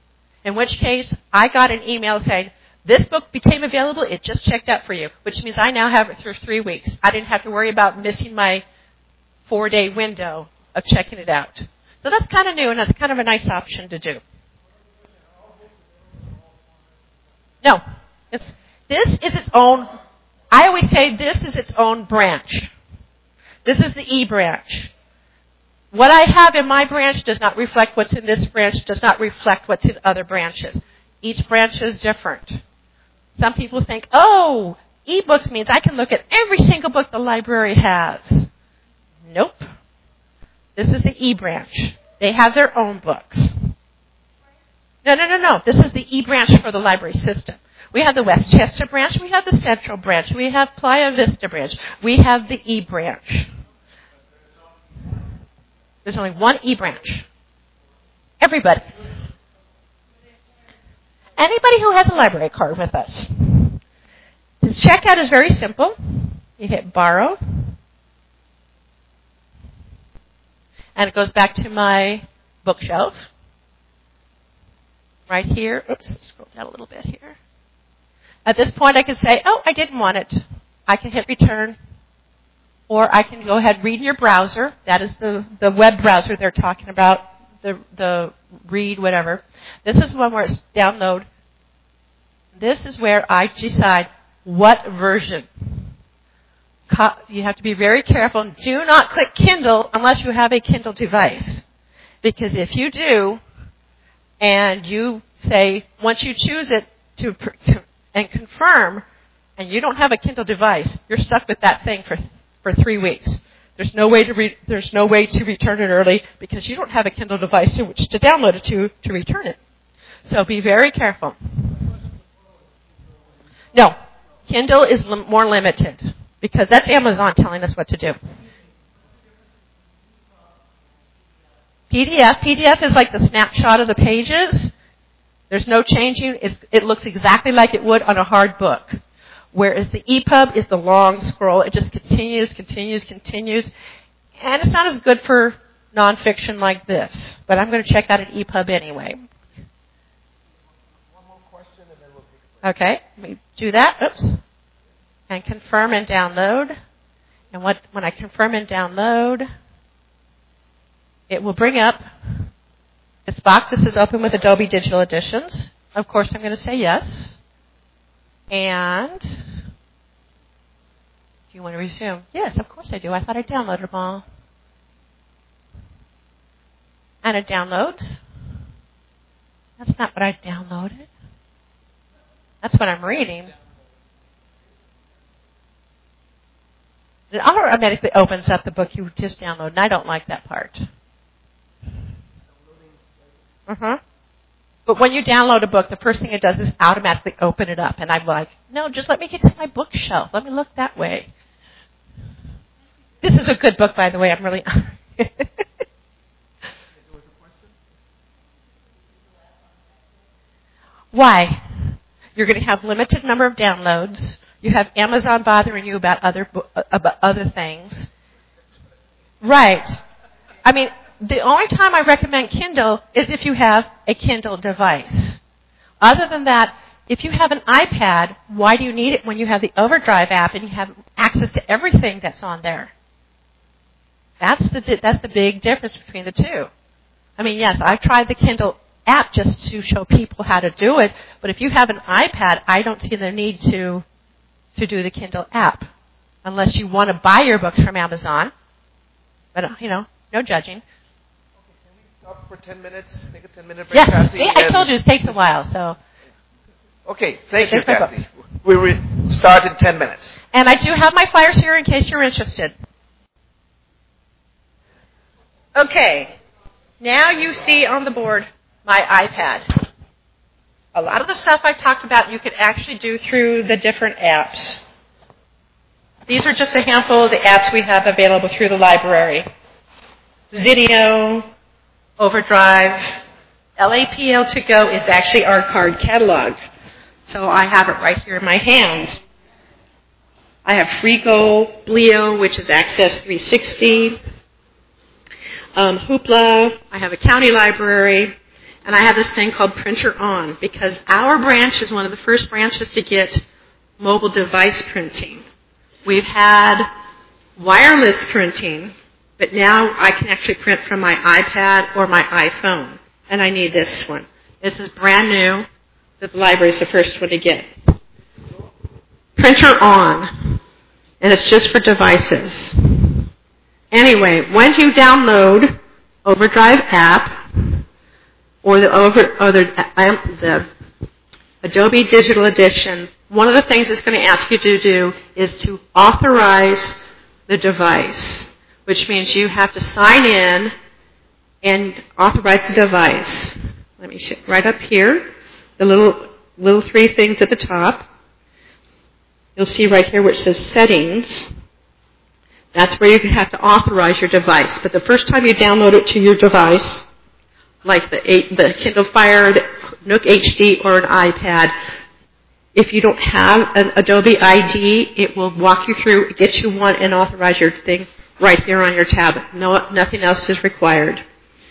[SPEAKER 1] In which case, I got an email saying, this book became available, it just checked out for you, which means I now have it for three weeks. I didn't have to worry about missing my four-day window of checking it out. So that's kind of new, and that's kind of a nice option to do. No. It's, this is its own, I always say this is its own branch. This is the E branch. What I have in my branch does not reflect what's in this branch, does not reflect what's in other branches. Each branch is different. Some people think, oh, e-books means I can look at every single book the library has. Nope. This is the E branch. They have their own books. No, no, no, no. This is the E branch for the library system. We have the Westchester branch. We have the Central branch. We have Playa Vista branch. We have the E branch. There's only one E branch. Everybody. Anybody who has a library card with us. This checkout is very simple. You hit borrow. And it goes back to my bookshelf. Right here. Oops, scroll down a little bit here. At this point, I can say, oh, I didn't want it. I can hit return. Or I can go ahead and read in your browser. That is the, the web browser they're talking about, the, the read, whatever. This is one where it's download. This is where I decide what version. You have to be very careful. Do not click Kindle unless you have a Kindle device. Because if you do, and you say, once you choose it to and confirm, and you don't have a Kindle device, you're stuck with that thing for for three weeks. There's no way to re- there's no way to return it early because you don't have a Kindle device to which to download it to to return it. So be very careful. No, Kindle is li- more limited because that's Amazon telling us what to do. P D F, P D F is like the snapshot of the pages. There's no changing. It's, it looks exactly like it would on a hard book. Whereas the E P U B is the long scroll. It just continues, continues, continues. And it's not as good for nonfiction like this. But I'm going to check out an E P U B anyway.
[SPEAKER 3] One more question and then we'll take a break.
[SPEAKER 1] Okay. Let me do that. Oops. And confirm and download. And what, when I confirm and download, it will bring up this box. This is open with Adobe Digital Editions. Of course, I'm going to say yes. And do you want to resume? Yes, of course I do. I thought I downloaded them all. And it downloads. That's not what I downloaded. That's what I'm reading. It automatically opens up the book you just downloaded, and I don't like that part. Uh-huh. But when you download a book, the first thing it does is automatically open it up. And I'm like, no, just let me get to my bookshelf. Let me look that way. This is a good book, by the way. I'm really... Why? You're going to have limited number of downloads. You have Amazon bothering you about other about other things. Right. I mean... The only time I recommend Kindle is if you have a Kindle device. Other than that, if you have an iPad, why do you need it when you have the Overdrive app and you have access to everything that's on there? That's the that's the big difference between the two. I mean, yes, I've tried the Kindle app just to show people how to do it, but if you have an iPad, I don't see the need to to do the Kindle app unless you want to buy your books from Amazon. But, you know, no judging.
[SPEAKER 3] Stop for ten minutes, take a ten minute break.
[SPEAKER 1] Yes,
[SPEAKER 3] Kathy,
[SPEAKER 1] yeah, I told you it takes a while, so.
[SPEAKER 3] Okay, thank
[SPEAKER 1] so
[SPEAKER 3] you, Kathy. We re- start in ten minutes.
[SPEAKER 1] And I do have my flyers here in case you're interested. Okay, now you see on the board my iPad. A lot of the stuff I've talked about you can actually do through the different apps. These are just a handful of the apps we have available through the library. Zinio, Overdrive, L A P L to go is actually our card catalog. So I have it right here in my hand. I have Frigo, Bleo, which is Access three sixty, um, Hoopla, I have a county library, And I have this thing called Printer On because our branch is one of the first branches to get mobile device printing. We've had wireless printing, but now I can actually print from my iPad or my iPhone. And I need this one. This is brand new. The library is the first one to get. Printer On. And it's just for devices. Anyway, when you download Overdrive app or the, over, or the, um, the Adobe Digital Edition, one of the things it's going to ask you to do is to authorize the device, which means you have to sign in and authorize the device. Let me show right up here, the little little three things at the top. You'll see right here where it says Settings. That's where you have to authorize your device. But the first time you download it to your device, like the, the Kindle Fire, the Nook H D, or an iPad, if you don't have an Adobe I D, it will walk you through, get you one, and authorize your thing right here on your tablet. No, nothing else is required.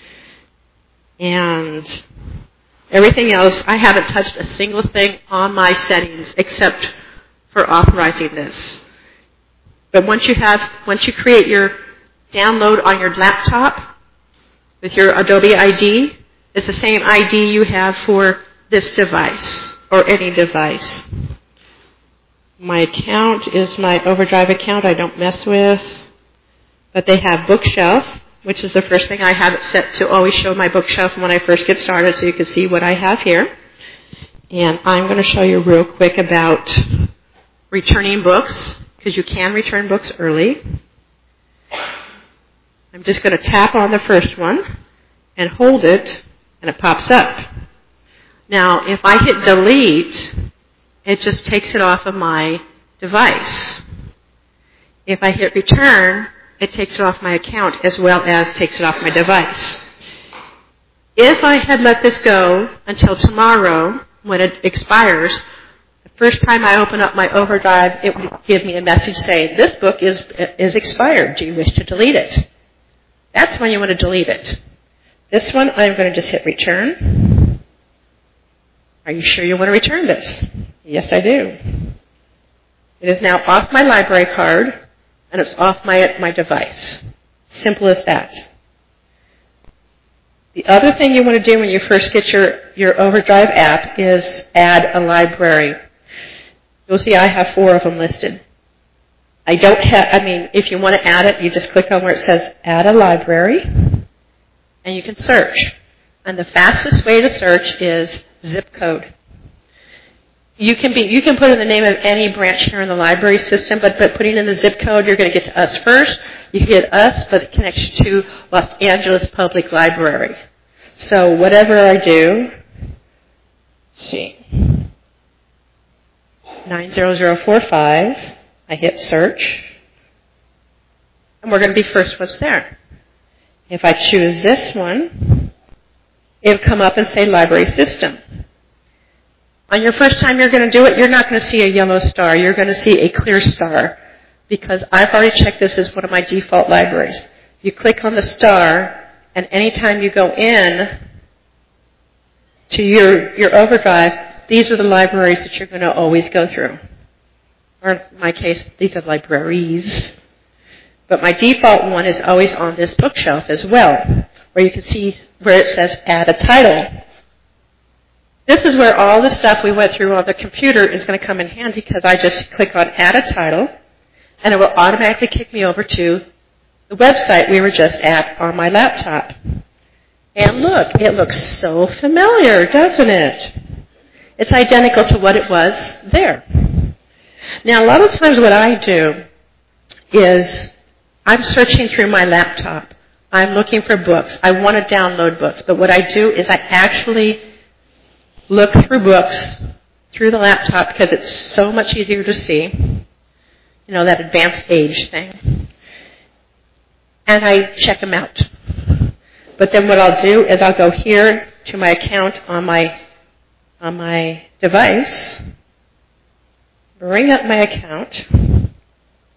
[SPEAKER 1] And everything else, I haven't touched a single thing on my settings except for authorizing this. But once you have, once you create your download on your laptop with your Adobe I D, it's the same I D you have for this device or any device. My account is my Overdrive account I don't mess with. But they have Bookshelf, which is the first thing I have it set to always show my bookshelf when I first get started so you can see what I have here. And I'm going to show you real quick about returning books, because you can return books early. I'm just going to tap on the first one and hold it, and it pops up. Now, if I hit delete, it just takes it off of my device. If I hit return, it takes it off my account as well as takes it off my device. If I had let this go until tomorrow, when it expires, the first time I open up my Overdrive, it would give me a message saying, this book is, is expired. Do you wish to delete it? That's when you want to delete it. This one, I'm going to just hit return. Are you sure you want to return this? Yes, I do. It is now off my library card, and it's off my, my device. Simple as that. The other thing you want to do when you first get your, your Overdrive app is add a library. You'll see I have four of them listed. I don't have, I mean, if you want to add it, you just click on where it says add a library, and you can search. And the fastest way to search is zip code. You can be, you can put in the name of any branch here in the library system, but, but putting in the zip code, you're going to get to us first. You can get us, but it connects you to Los Angeles Public Library. So whatever I do, let's see, nine zero zero four five, I hit search, and we're going to be first what's there. If I choose this one, it'll come up and say library system. On your first time you're going to do it, you're not going to see a yellow star. You're going to see a clear star because I've already checked this as one of my default libraries. You click on the star, and anytime you go in to your, your Overdrive, these are the libraries that you're going to always go through. Or in my case, these are libraries. But my default one is always on this bookshelf as well, where you can see where it says add a title. This is where all the stuff we went through on the computer is going to come in handy because I just click on add a title, and it will automatically kick me over to the website we were just at on my laptop. And look, it looks so familiar, doesn't it? It's identical to what it was there. Now, a lot of times what I do is I'm searching through my laptop. I'm looking for books. I want to download books. But what I do is I actually look through books through the laptop because it's so much easier to see. You know, that advanced age thing. And I check them out. But then what I'll do is I'll go here to my account on my on my device, bring up my account,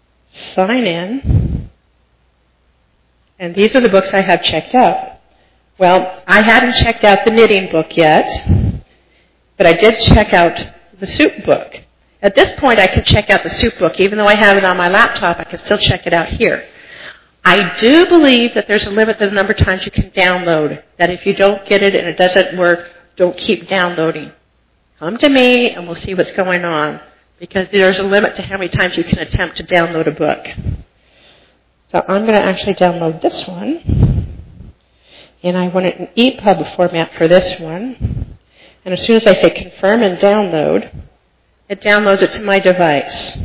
[SPEAKER 1] sign in, and these are the books I have checked out.
[SPEAKER 4] Well, I hadn't checked out the knitting book yet, but I did check out the soup book. At this point, I can check out the soup book. Even though I have it on my laptop, I can still check it out here. I do believe that there's a limit to the number of times you can download, that if you don't get it and it doesn't work, don't keep downloading. Come to me and we'll see what's going on, because there's a limit to how many times you can attempt to download a book. So I'm going to actually download this one, and I want it in E P U B format for this one. And as soon as I say confirm and download, it downloads it to my device.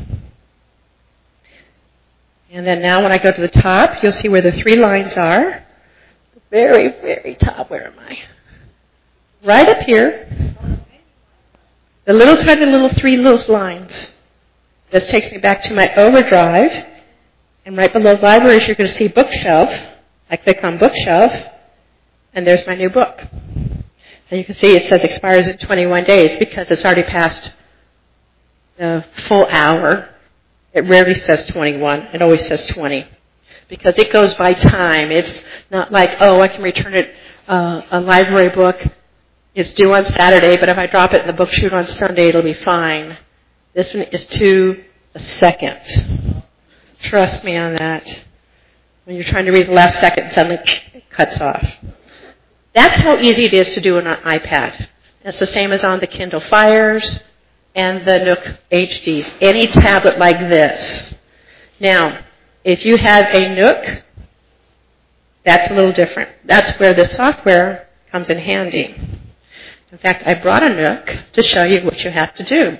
[SPEAKER 4] And then now when I go to the top, you'll see where the three lines are. The very, very top, where am I? Right up here. The little tiny little three little lines. This takes me back to my overdrive. And right below libraries, you're going to see bookshelf. I click on bookshelf, and there's my new book. And you can see it says expires in twenty-one days because it's already passed the full hour. It rarely says twenty-one. It always says twenty. Because it goes by time. It's not like, oh, I can return it, uh, a library book. It's due on Saturday, but if I drop it in the book chute on Sunday, it'll be fine. This one is to the second. Trust me on that. When you're trying to read the last second, suddenly it cuts off. That's how easy it is to do on an iPad. It's the same as on the Kindle Fires and the Nook H Ds. Any tablet like this. Now, if you have a Nook, that's a little different. That's where the software comes in handy. In fact, I brought a Nook to show you what you have to do.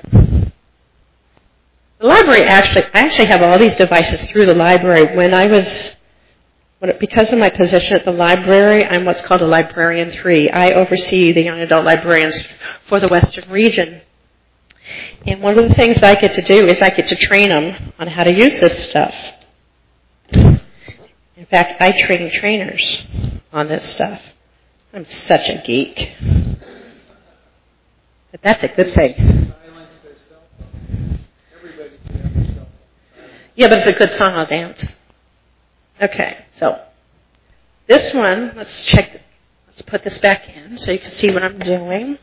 [SPEAKER 4] The library actually, I actually have all these devices through the library. When I was, when, because of my position at the library, I'm what's called a Librarian three. I oversee the young adult librarians for the Western region. And one of the things I get to do is I get to train them on how to use this stuff. In fact, I train trainers on this stuff. I'm such a geek. But that's a good thing. Yeah, but it's a good song. I'll dance. Okay, so this one, let's check. Let's put this back in so you can see what I'm doing.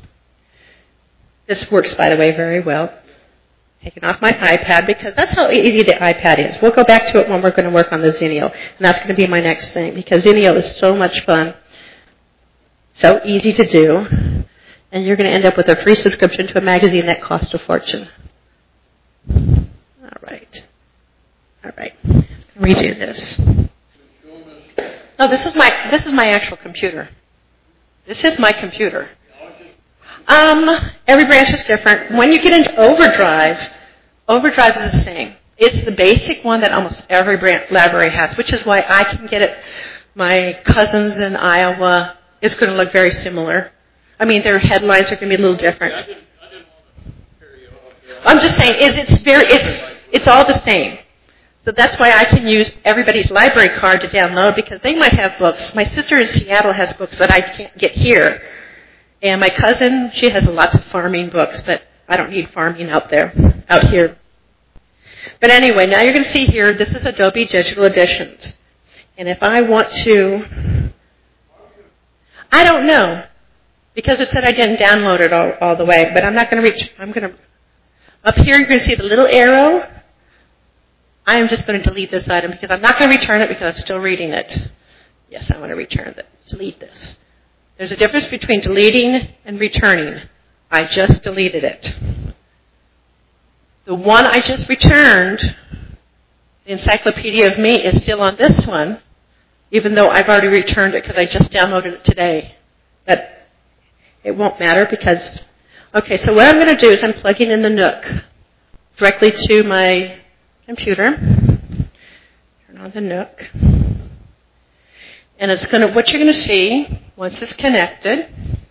[SPEAKER 4] This works, by the way, very well. Taking off my iPad because that's how easy the iPad is. We'll go back to it when we're going to work on the Zinio, and that's going to be my next thing because Zinio is so much fun, so easy to do, and you're going to end up with a free subscription to a magazine that costs a fortune. All right. All right. Redo this. No, this is my this is my actual computer. This is my computer. Um, every branch is different. When you get into Overdrive, Overdrive is the same. It's the basic one that almost every branch library has, which is why I can get it. My cousins in Iowa, it's going to look very similar. I mean, their headlines are going to be a little different.
[SPEAKER 2] I didn't, I didn't want to carry you off. Yeah.
[SPEAKER 4] I'm just saying, is it's very, it's it's all the same. So that's why I can use everybody's library card to download because they might have books. My sister in Seattle has books that I can't get here. And my cousin, she has lots of farming books, but I don't need farming out there, out here. But anyway, now you're going to see here, this is Adobe Digital Editions. And if I want to, I don't know, because it said I didn't download it all, all the way, but I'm not going to reach, I'm going to, up here you're going to see the little arrow. I am just going to delete this item because I'm not going to return it because I'm still reading it. Yes, I want to return it. Delete this. There's a difference between deleting and returning. I just deleted it. The one I just returned, the Encyclopedia of Me, is still on this one, even though I've already returned it because I just downloaded it today. But it won't matter because, okay, so what I'm going to do is I'm plugging in the Nook directly to my computer. Turn on the Nook. And it's going to, what you're going to see, once it's connected,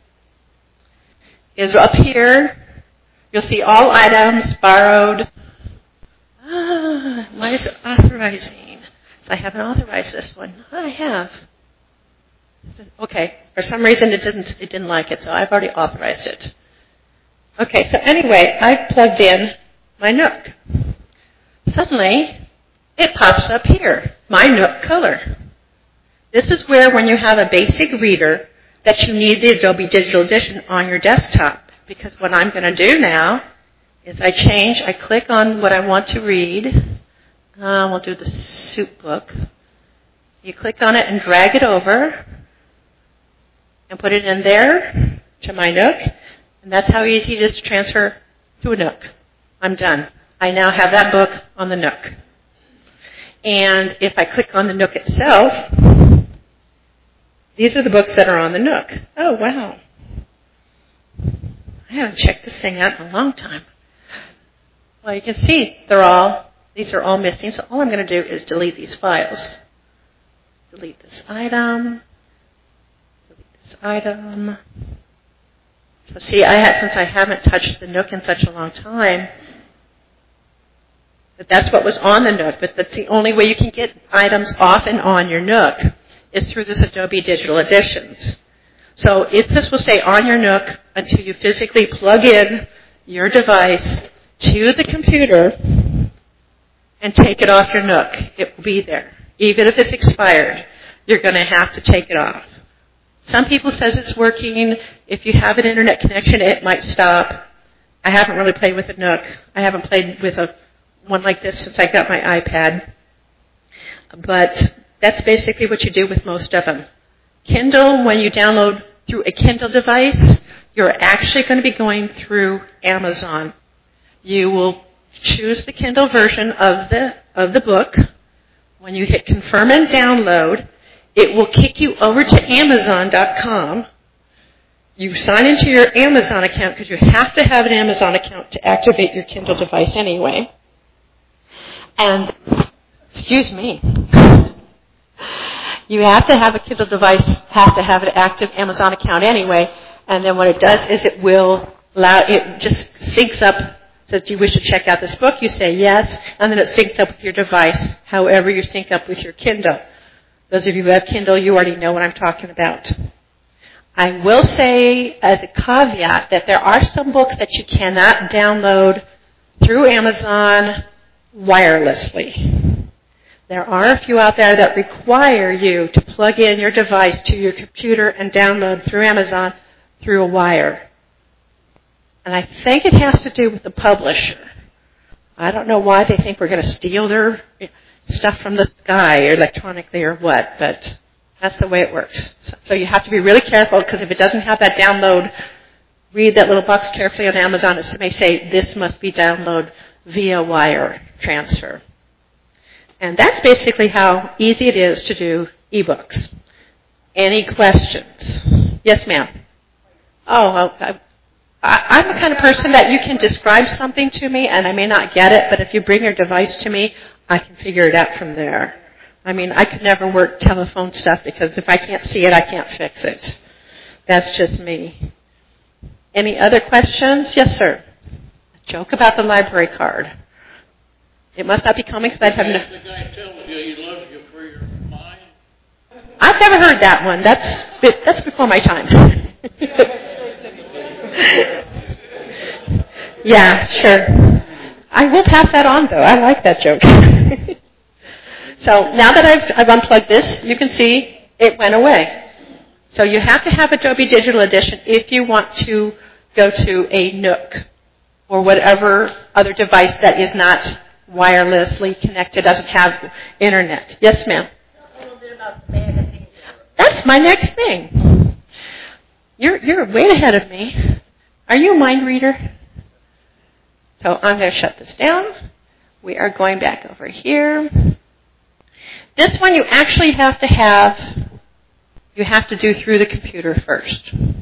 [SPEAKER 4] is up here, you'll see all items borrowed. Ah, why is it authorizing? So I haven't authorized this one. I have. Okay, for some reason it didn't, it didn't like it, so I've already authorized it. Okay, so anyway, I plugged in my Nook. Suddenly, it pops up here, my Nook color. This is where, when you have a basic reader, that you need the Adobe Digital Edition on your desktop. Because what I'm going to do now is I change, I click on what I want to read. Uh, we'll do the soup book. You click on it and drag it over and put it in there to my Nook. And that's how easy it is to transfer to a Nook. I'm done. I now have that book on the Nook. And if I click on the Nook itself, these are the books that are on the Nook. Oh, wow. I haven't checked this thing out in a long time. Well, you can see they're all, these are all missing. So all I'm going to do is delete these files. Delete this item. Delete this item. So see, I had, since I haven't touched the Nook in such a long time, that that's what was on the Nook. But that's the only way you can get items off and on your Nook is through this Adobe Digital Editions. So if this will stay on your Nook until you physically plug in your device to the computer and take it off your Nook, it will be there. Even if it's expired, you're going to have to take it off. Some people says it's working. If you have an internet connection, it might stop. I haven't really played with a Nook. I haven't played with a one like this since I got my iPad. But that's basically what you do with most of them. Kindle, when you download through a Kindle device, you're actually going to be going through Amazon. You will choose the Kindle version of the of the book. When you hit confirm and download, it will kick you over to Amazon dot com. You sign into your Amazon account because you have to have an Amazon account to activate your Kindle device anyway. And, excuse me, you have to have a Kindle device, have to have an active Amazon account anyway. And then what it does is it will allow, it just syncs up. Says, do you wish to check out this book? You say yes, and then it syncs up with your device, however you sync up with your Kindle. Those of you who have Kindle, you already know what I'm talking about. I will say as a caveat that there are some books that you cannot download through Amazon wirelessly. There are a few out there that require you to plug in your device to your computer and download through Amazon through a wire. And I think it has to do with the publisher. I don't know why they think we're going to steal their stuff from the sky or electronically or what, but that's the way it works. So you have to be really careful because if it doesn't have that download, read that little box carefully on Amazon. It may say this must be downloaded via wire transfer. And that's basically how easy it is to do ebooks. Any questions? Yes, ma'am. Oh, I, I, I'm the kind of person that you can describe something to me and I may not get it, but if you bring your device to me, I can figure it out from there. I mean, I could never work telephone stuff because if I can't see it, I can't fix it. That's just me. Any other questions? Yes, sir. A joke about the library card. It must not be coming because I've had no...
[SPEAKER 5] The guy tells you he loves you for your mind.
[SPEAKER 4] I've never heard that one. That's that's before my time. Yeah, sure. I will pass that on, though. I like that joke. So now that I've, I've unplugged this, you can see it went away. So you have to have Adobe Digital Edition if you want to go to a Nook or whatever other device that is not wirelessly connected, doesn't have internet. Yes, ma'am?
[SPEAKER 6] A little bit about the magazines.
[SPEAKER 4] That's my next thing. You're, you're way ahead of me. Are you a mind reader? So I'm going to shut this down. We are going back over here. This one you actually have to have, you have to do through the computer first. All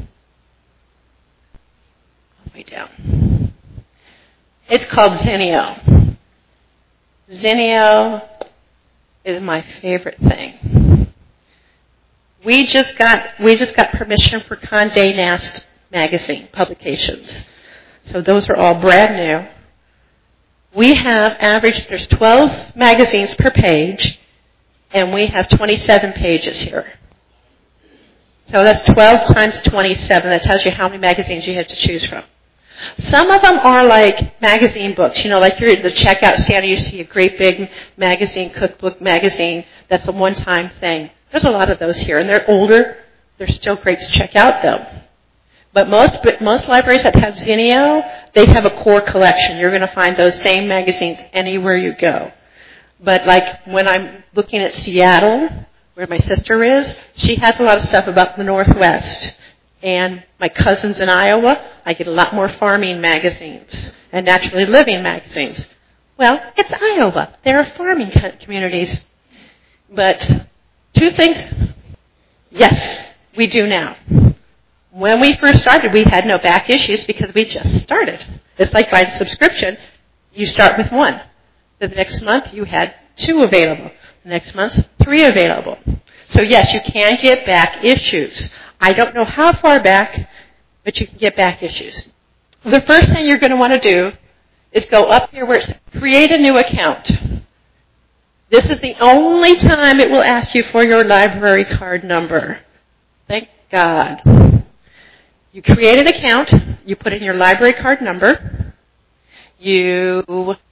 [SPEAKER 4] the way down. It's called Zinio. Zinio is my favorite thing. We just got we just got permission for Condé Nast magazine publications. So those are all brand new. We have averaged, there's twelve magazines per page, and we have twenty-seven pages here. So that's twelve times twenty-seven. That tells you how many magazines you have to choose from. Some of them are like magazine books. You know, like you're at the checkout stand, you see a great big magazine, cookbook magazine. That's a one-time thing. There's a lot of those here, and they're older. They're still great to check out, though. But most but most libraries that have Zinio, they have a core collection. You're going to find those same magazines anywhere you go. But like when I'm looking at Seattle, where my sister is, she has a lot of stuff about the Northwest. And my cousins in Iowa, I get a lot more farming magazines and naturally living magazines. Well, it's Iowa. There are farming communities. But two things. Yes, we do now. When we first started, we had no back issues because we just started. It's like buying a subscription. You start with one. The next month, you had two available. The next month, three available. So yes, you can get back issues. I don't know how far back, but you can get back issues. The first thing you're going to want to do is go up here where it says create a new account. This is the only time it will ask you for your library card number. Thank God. You create an account, you put in your library card number, you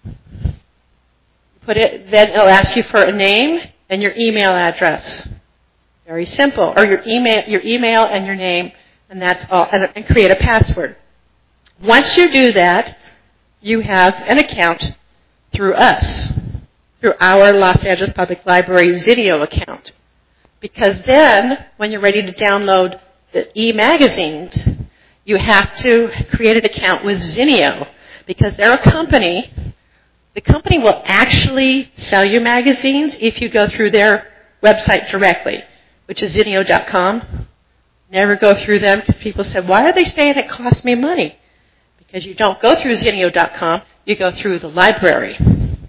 [SPEAKER 4] put it, then it'll ask you for a name and your email address. Very simple. Or your email, your email and your name, and that's all, and, and create a password. Once you do that, you have an account through us, through our Los Angeles Public Library Zinio account. Because then, when you're ready to download the e-magazines, you have to create an account with Zinio. Because they're a company. The company will actually sell you magazines if you go through their website directly, which is zinio dot com. Never go through them because people said, why are they saying it costs me money? Because you don't go through zinio dot com, you go through the library.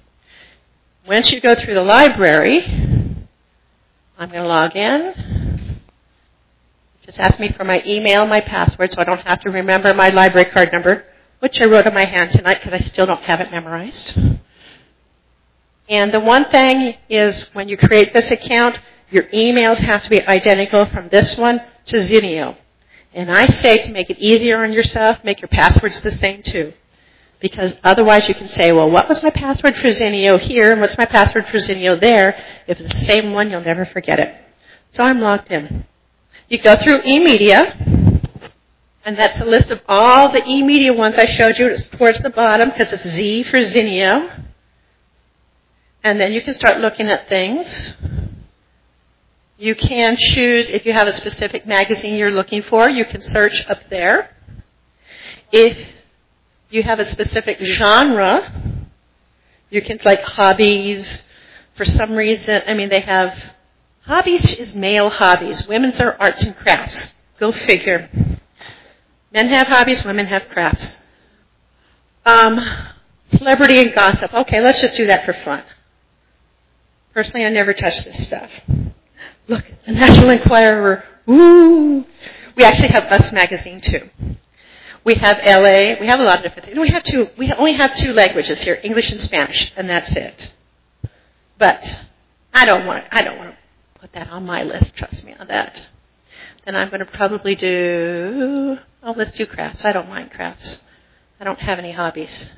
[SPEAKER 4] Once you go through the library, I'm going to log in. Just ask me for my email, my password, so I don't have to remember my library card number, which I wrote on my hand tonight because I still don't have it memorized. And the one thing is when you create this account, your emails have to be identical from this one to Zinio. And I say to make it easier on yourself, make your passwords the same too. Because otherwise you can say, well, what was my password for Zinio here and what's my password for Zinio there? If it's the same one, you'll never forget it. So I'm logged in. You go through eMedia, and that's a list of all the eMedia ones I showed you. It's towards the bottom because it's Z for Zinio. And then you can start looking at things. You can choose, if you have a specific magazine you're looking for, you can search up there. If you have a specific genre, you can, like hobbies, for some reason, I mean, they have, hobbies is male hobbies. Women's are arts and crafts. Go figure. Men have hobbies, women have crafts. Um, celebrity and gossip. Okay, let's just do that for fun. Personally, I never touch this stuff. Look, the National Enquirer. Ooh. We actually have Us Magazine, too. We have L A. We have a lot of different things. We have two. We only have two languages here, English and Spanish, and that's it. But I don't want. I don't want to put that on my list. Trust me on that. Then I'm going to probably do. Oh, let's do crafts. I don't mind crafts. I don't have any hobbies.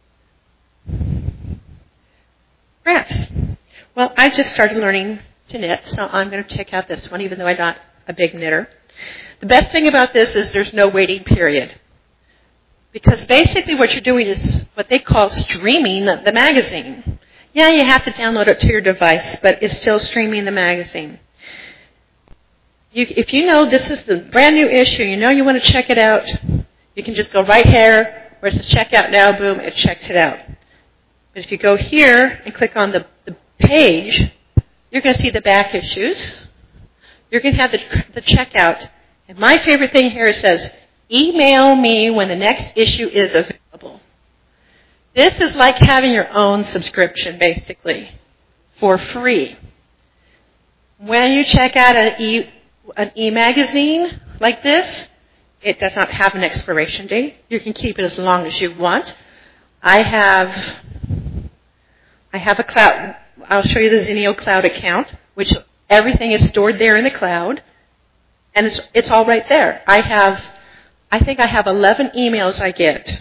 [SPEAKER 4] Crafts. Well, I just started learning to knit, so I'm going to check out this one, even though I'm not a big knitter. The best thing about this is there's no waiting period. Because basically what you're doing is what they call streaming the magazine. Yeah, you have to download it to your device, but it's still streaming the magazine. You, if you know this is the brand new issue, you know you want to check it out, you can just go right here where it says check out now, boom, it checks it out. But if you go here and click on the, the page, you're going to see the back issues. You're going to have the, the checkout. And my favorite thing here, it says, email me when the next issue is available. This is like having your own subscription, basically, for free. When you check out an e, an e-magazine like this, it does not have an expiration date. You can keep it as long as you want. I have, I have a cloud. I'll show you the Zinio Cloud account, which everything is stored there in the cloud, and it's, it's all right there. I have, I think I have eleven emails I get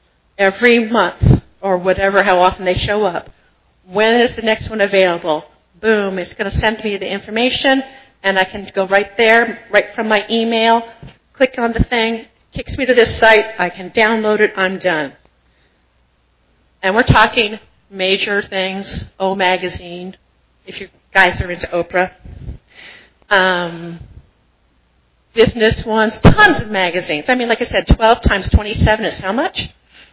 [SPEAKER 4] every month, or whatever, how often they show up. When is the next one available? boom, it's going to send me the information, and I can go right there, right from my email, click on the thing, kicks me to this site, I can download it, I'm done. And we're talking major things, O Magazine, if you guys are into Oprah. Um, business ones, tons of magazines. I mean, like I said, twelve times twenty-seven is how much?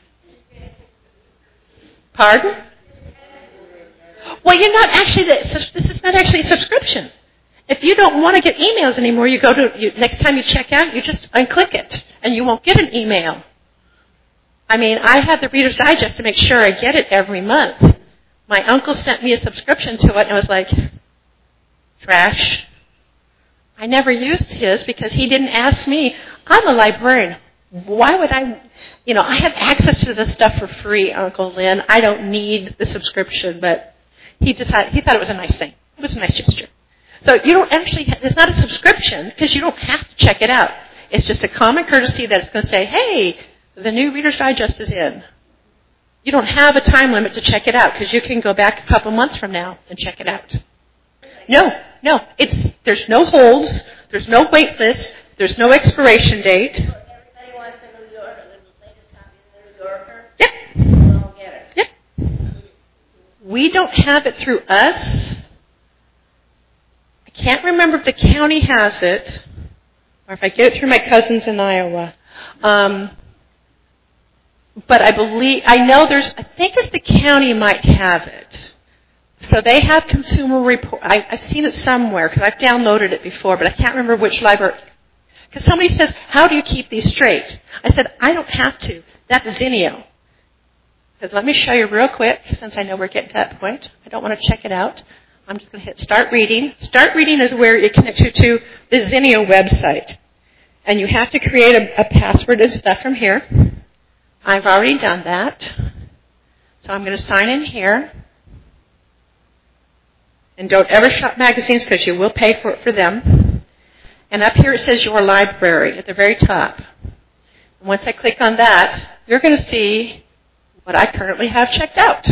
[SPEAKER 4] Pardon? Well, you're not actually, this is not actually a subscription. If you don't want to get emails anymore, you go to, you, next time you check out, you just unclick it, and you won't get an email. I mean, I have the Reader's Digest to make sure I get it every month. My uncle sent me a subscription to it, and I was like, trash. I never used his because he didn't ask me. I'm a librarian. Why would I, you know, I have access to this stuff for free, Uncle Lynn. I don't need the subscription, but he decided, he thought it was a nice thing. It was a nice gesture. So you don't actually, it's not a subscription because you don't have to check it out. It's just a common courtesy that it's going to say, hey, the new Reader's Digest is in. You don't have a time limit to check it out because you can go back a couple months from now and check it out. No, no, it's, there's no holds, there's no wait list, there's no expiration date.
[SPEAKER 6] Everybody wants a New Yorker, the latest copy of the New Yorker.
[SPEAKER 4] Yep.
[SPEAKER 6] We'll all get it.
[SPEAKER 4] Yep. We don't have it through us. I can't remember if the county has it, or if I get it through my cousins in Iowa. Um, but I believe, I know there's, I think it's the county might have it. So they have consumer report. I, I've seen it somewhere because I've downloaded it before, but I can't remember which library. Because somebody says, how do you keep these straight? I said, I don't have to. That's Zinio. Because let me show you real quick, since I know we're getting to that point. I don't want to check it out. I'm just going to hit Start Reading. Start Reading is where it connects you to the Zinio website. And you have to create a, a password and stuff from here. I've already done that. So I'm going to sign in here. And don't ever shop magazines because you will pay for it for them. And up here it says Your Library at the very top. And once I click on that, you're going to see what I currently have checked out.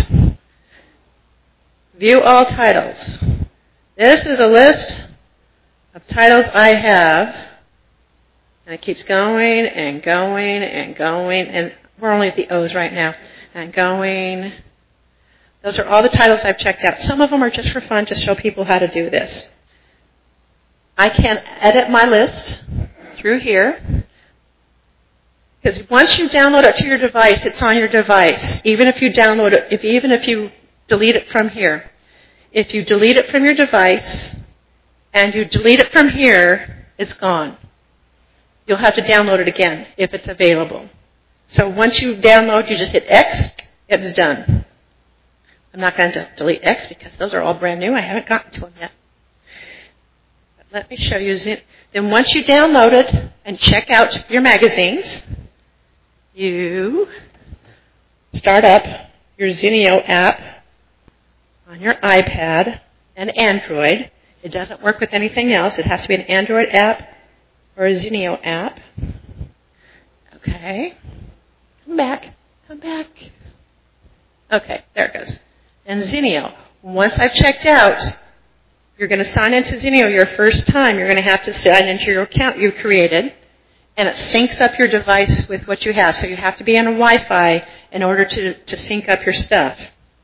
[SPEAKER 4] View all titles. This is a list of titles I have. And it keeps going and going and going. And we're only at the O's right now. And going. Those are all the titles I've checked out. Some of them are just for fun to show people how to do this. I can edit my list through here. Because once you download it to your device, it's on your device. Even if you download it, if, even if you delete it from here. If you delete it from your device and you delete it from here, it's gone. You'll have to download it again if it's available. So once you download, you just hit X, it's done. I'm not going to delete X because those are all brand new. I haven't gotten to them yet. But let me show you. Then once you download it and check out your magazines, you start up your Zinio app on your iPad and Android. It doesn't work with anything else. It has to be an Android app or a Zinio app. Okay. Come back. Come back. Okay, there it goes. And Zinio. Once I've checked out, you're going to sign into Zinio your first time. You're going to have to sign into your account you created, and it syncs up your device with what you have. So you have to be on a Wi-Fi in order to, to sync up your stuff.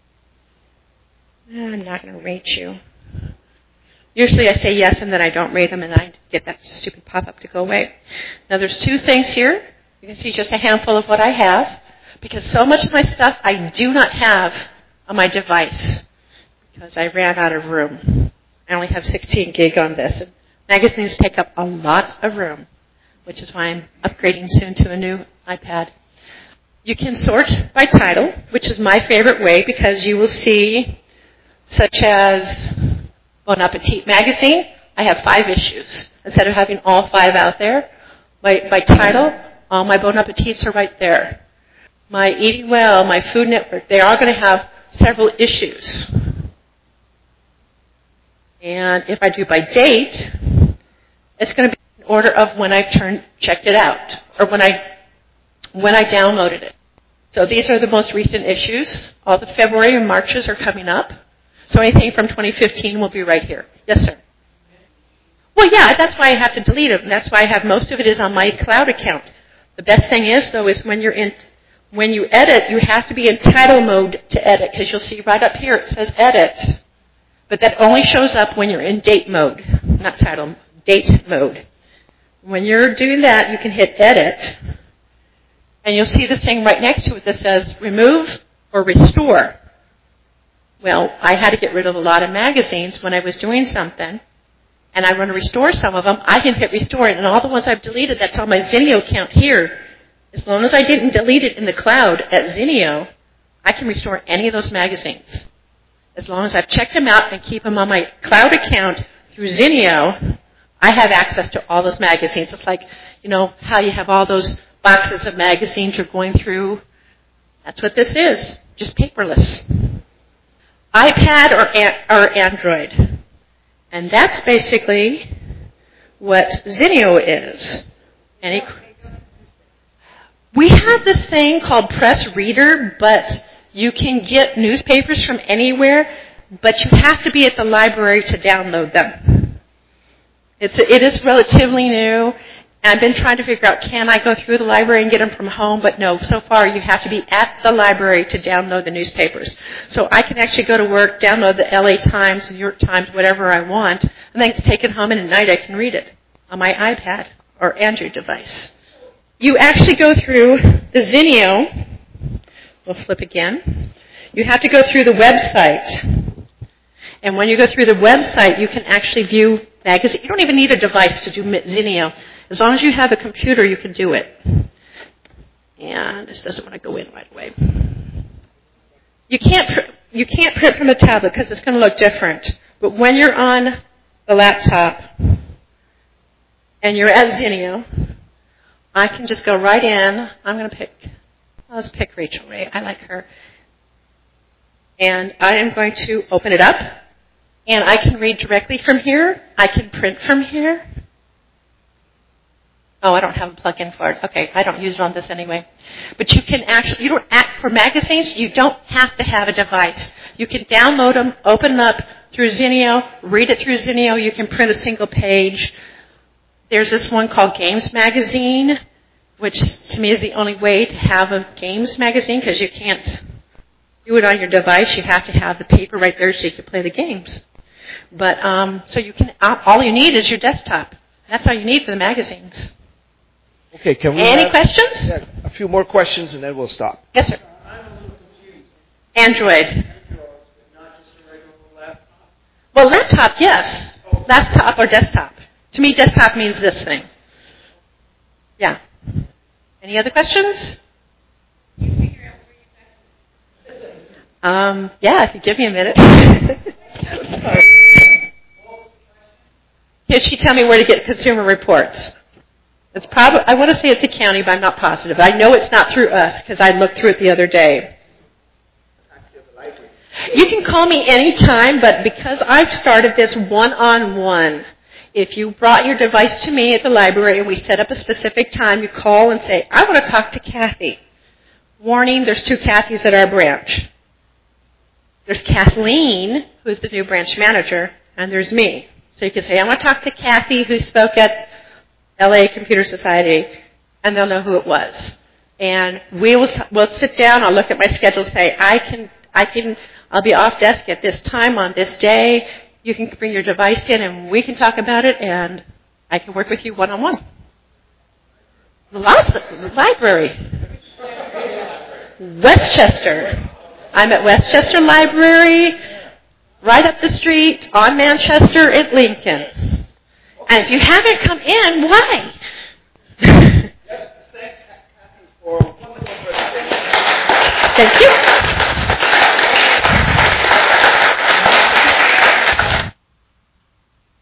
[SPEAKER 4] I'm not going to rate you. Usually I say yes, and then I don't rate them, and I get that stupid pop-up to go away. Now there's two things here. You can see just a handful of what I have, because so much of my stuff I do not have on my device because I ran out of room. I only have sixteen gig on this. And magazines take up a lot of room, which is why I'm upgrading soon to a new iPad. You can sort by title, which is my favorite way because you will see, such as Bon Appetit magazine, I have five issues. Instead of having all five out there, by, by title, all my Bon Appetits are right there. My Eating Well, my Food Network, they're all going to have several issues. And if I do by date, it's going to be in order of when I've turned, checked it out, or when I, when I downloaded it. So these are the most recent issues. All the February and Marches are coming up. So anything from twenty fifteen will be right here. Yes, sir. Well, yeah, that's why I have to delete them. That's why I have most of it is on my cloud account. The best thing is, though, is when you're in, when you edit, you have to be in title mode to edit, because you'll see right up here it says edit. But that only shows up when you're in date mode, not title, date mode. When you're doing that, you can hit edit, and you'll see the thing right next to it that says remove or restore. Well, I had to get rid of a lot of magazines when I was doing something, and I want to restore some of them. I can hit restore, and all the ones I've deleted, that's on my Zinio account here. As long as I didn't delete it in the cloud at Zinio, I can restore any of those magazines. As long as I've checked them out and keep them on my cloud account through Zinio, I have access to all those magazines. It's like, you know, how you have all those boxes of magazines you're going through. That's what this is, just paperless. iPad or, an- or Android. And that's basically what Zinio is. Any, we have this thing called Press Reader, but you can get newspapers from anywhere, but you have to be at the library to download them. It's a, it is relatively new. I've been trying to figure out, can I go through the library and get them from home? But no, so far you have to be at the library to download the newspapers. So I can actually go to work, download the L A Times, New York Times, whatever I want, and then take it home, and at night I can read it on my iPad or Android device. You actually go through the Zinio. We'll flip again. You have to go through the website. And when you go through the website, you can actually view magazines. You don't even need a device to do Zinio. As long as you have a computer, you can do it. And this doesn't want to go in right away. You can't pr- you can't print from a tablet because it's going to look different. But when you're on the laptop and you're at Zinio, I can just go right in. I'm going to pick, let's pick Rachel Ray. I like her. And I am going to open it up. And I can read directly from here. I can print from here. Oh, I don't have a plug-in for it. Okay, I don't use it on this anyway. But you can actually, you don't act for magazines, you don't have to have a device. You can download them, open them up through Zinio, read it through Zinio. You can print a single page. There's this one called Games Magazine, which to me is the only way to have a games magazine because you can't do it on your device. You have to have the paper right there so you can play the games. But um, so you can, all you need is your desktop. That's all you need for the magazines.
[SPEAKER 3] Okay, can we
[SPEAKER 4] Any
[SPEAKER 3] have,
[SPEAKER 4] questions?
[SPEAKER 3] Yeah, a few more questions and then we'll stop.
[SPEAKER 4] Yes, sir.
[SPEAKER 5] I'm a little confused.
[SPEAKER 4] Android.
[SPEAKER 5] Android, but not just a regular laptop?
[SPEAKER 4] Well, laptop, yes. Laptop or desktop. To me, desktop means this thing. Yeah. Any other questions? Um, yeah, if you give me a minute. Here, she tell me where to get Consumer Reports. It's probably, I want to say it's the county, but I'm not positive. I know it's not through us because I looked through it the other day. You can call me anytime, but because I've started this one-on-one, if you brought your device to me at the library and we set up a specific time, you call and say, I want to talk to Kathy. Warning, there's two Kathys at our branch. There's Kathleen, who's the new branch manager, and there's me. So you can say, I want to talk to Kathy, who spoke at L A Computer Society, and they'll know who it was. And we will we'll sit down, I'll look at my schedule and say, I can, I can, I'll be off desk at this time on this day. You can bring your device in and we can talk about it, and I can work with you one-on-one. The last, the library. Westchester. I'm at Westchester Library, right up the street on Manchester at Lincoln. And if you haven't come in, why?
[SPEAKER 3] Yes, thank Kathy for wonderful presentation.
[SPEAKER 4] Thank you.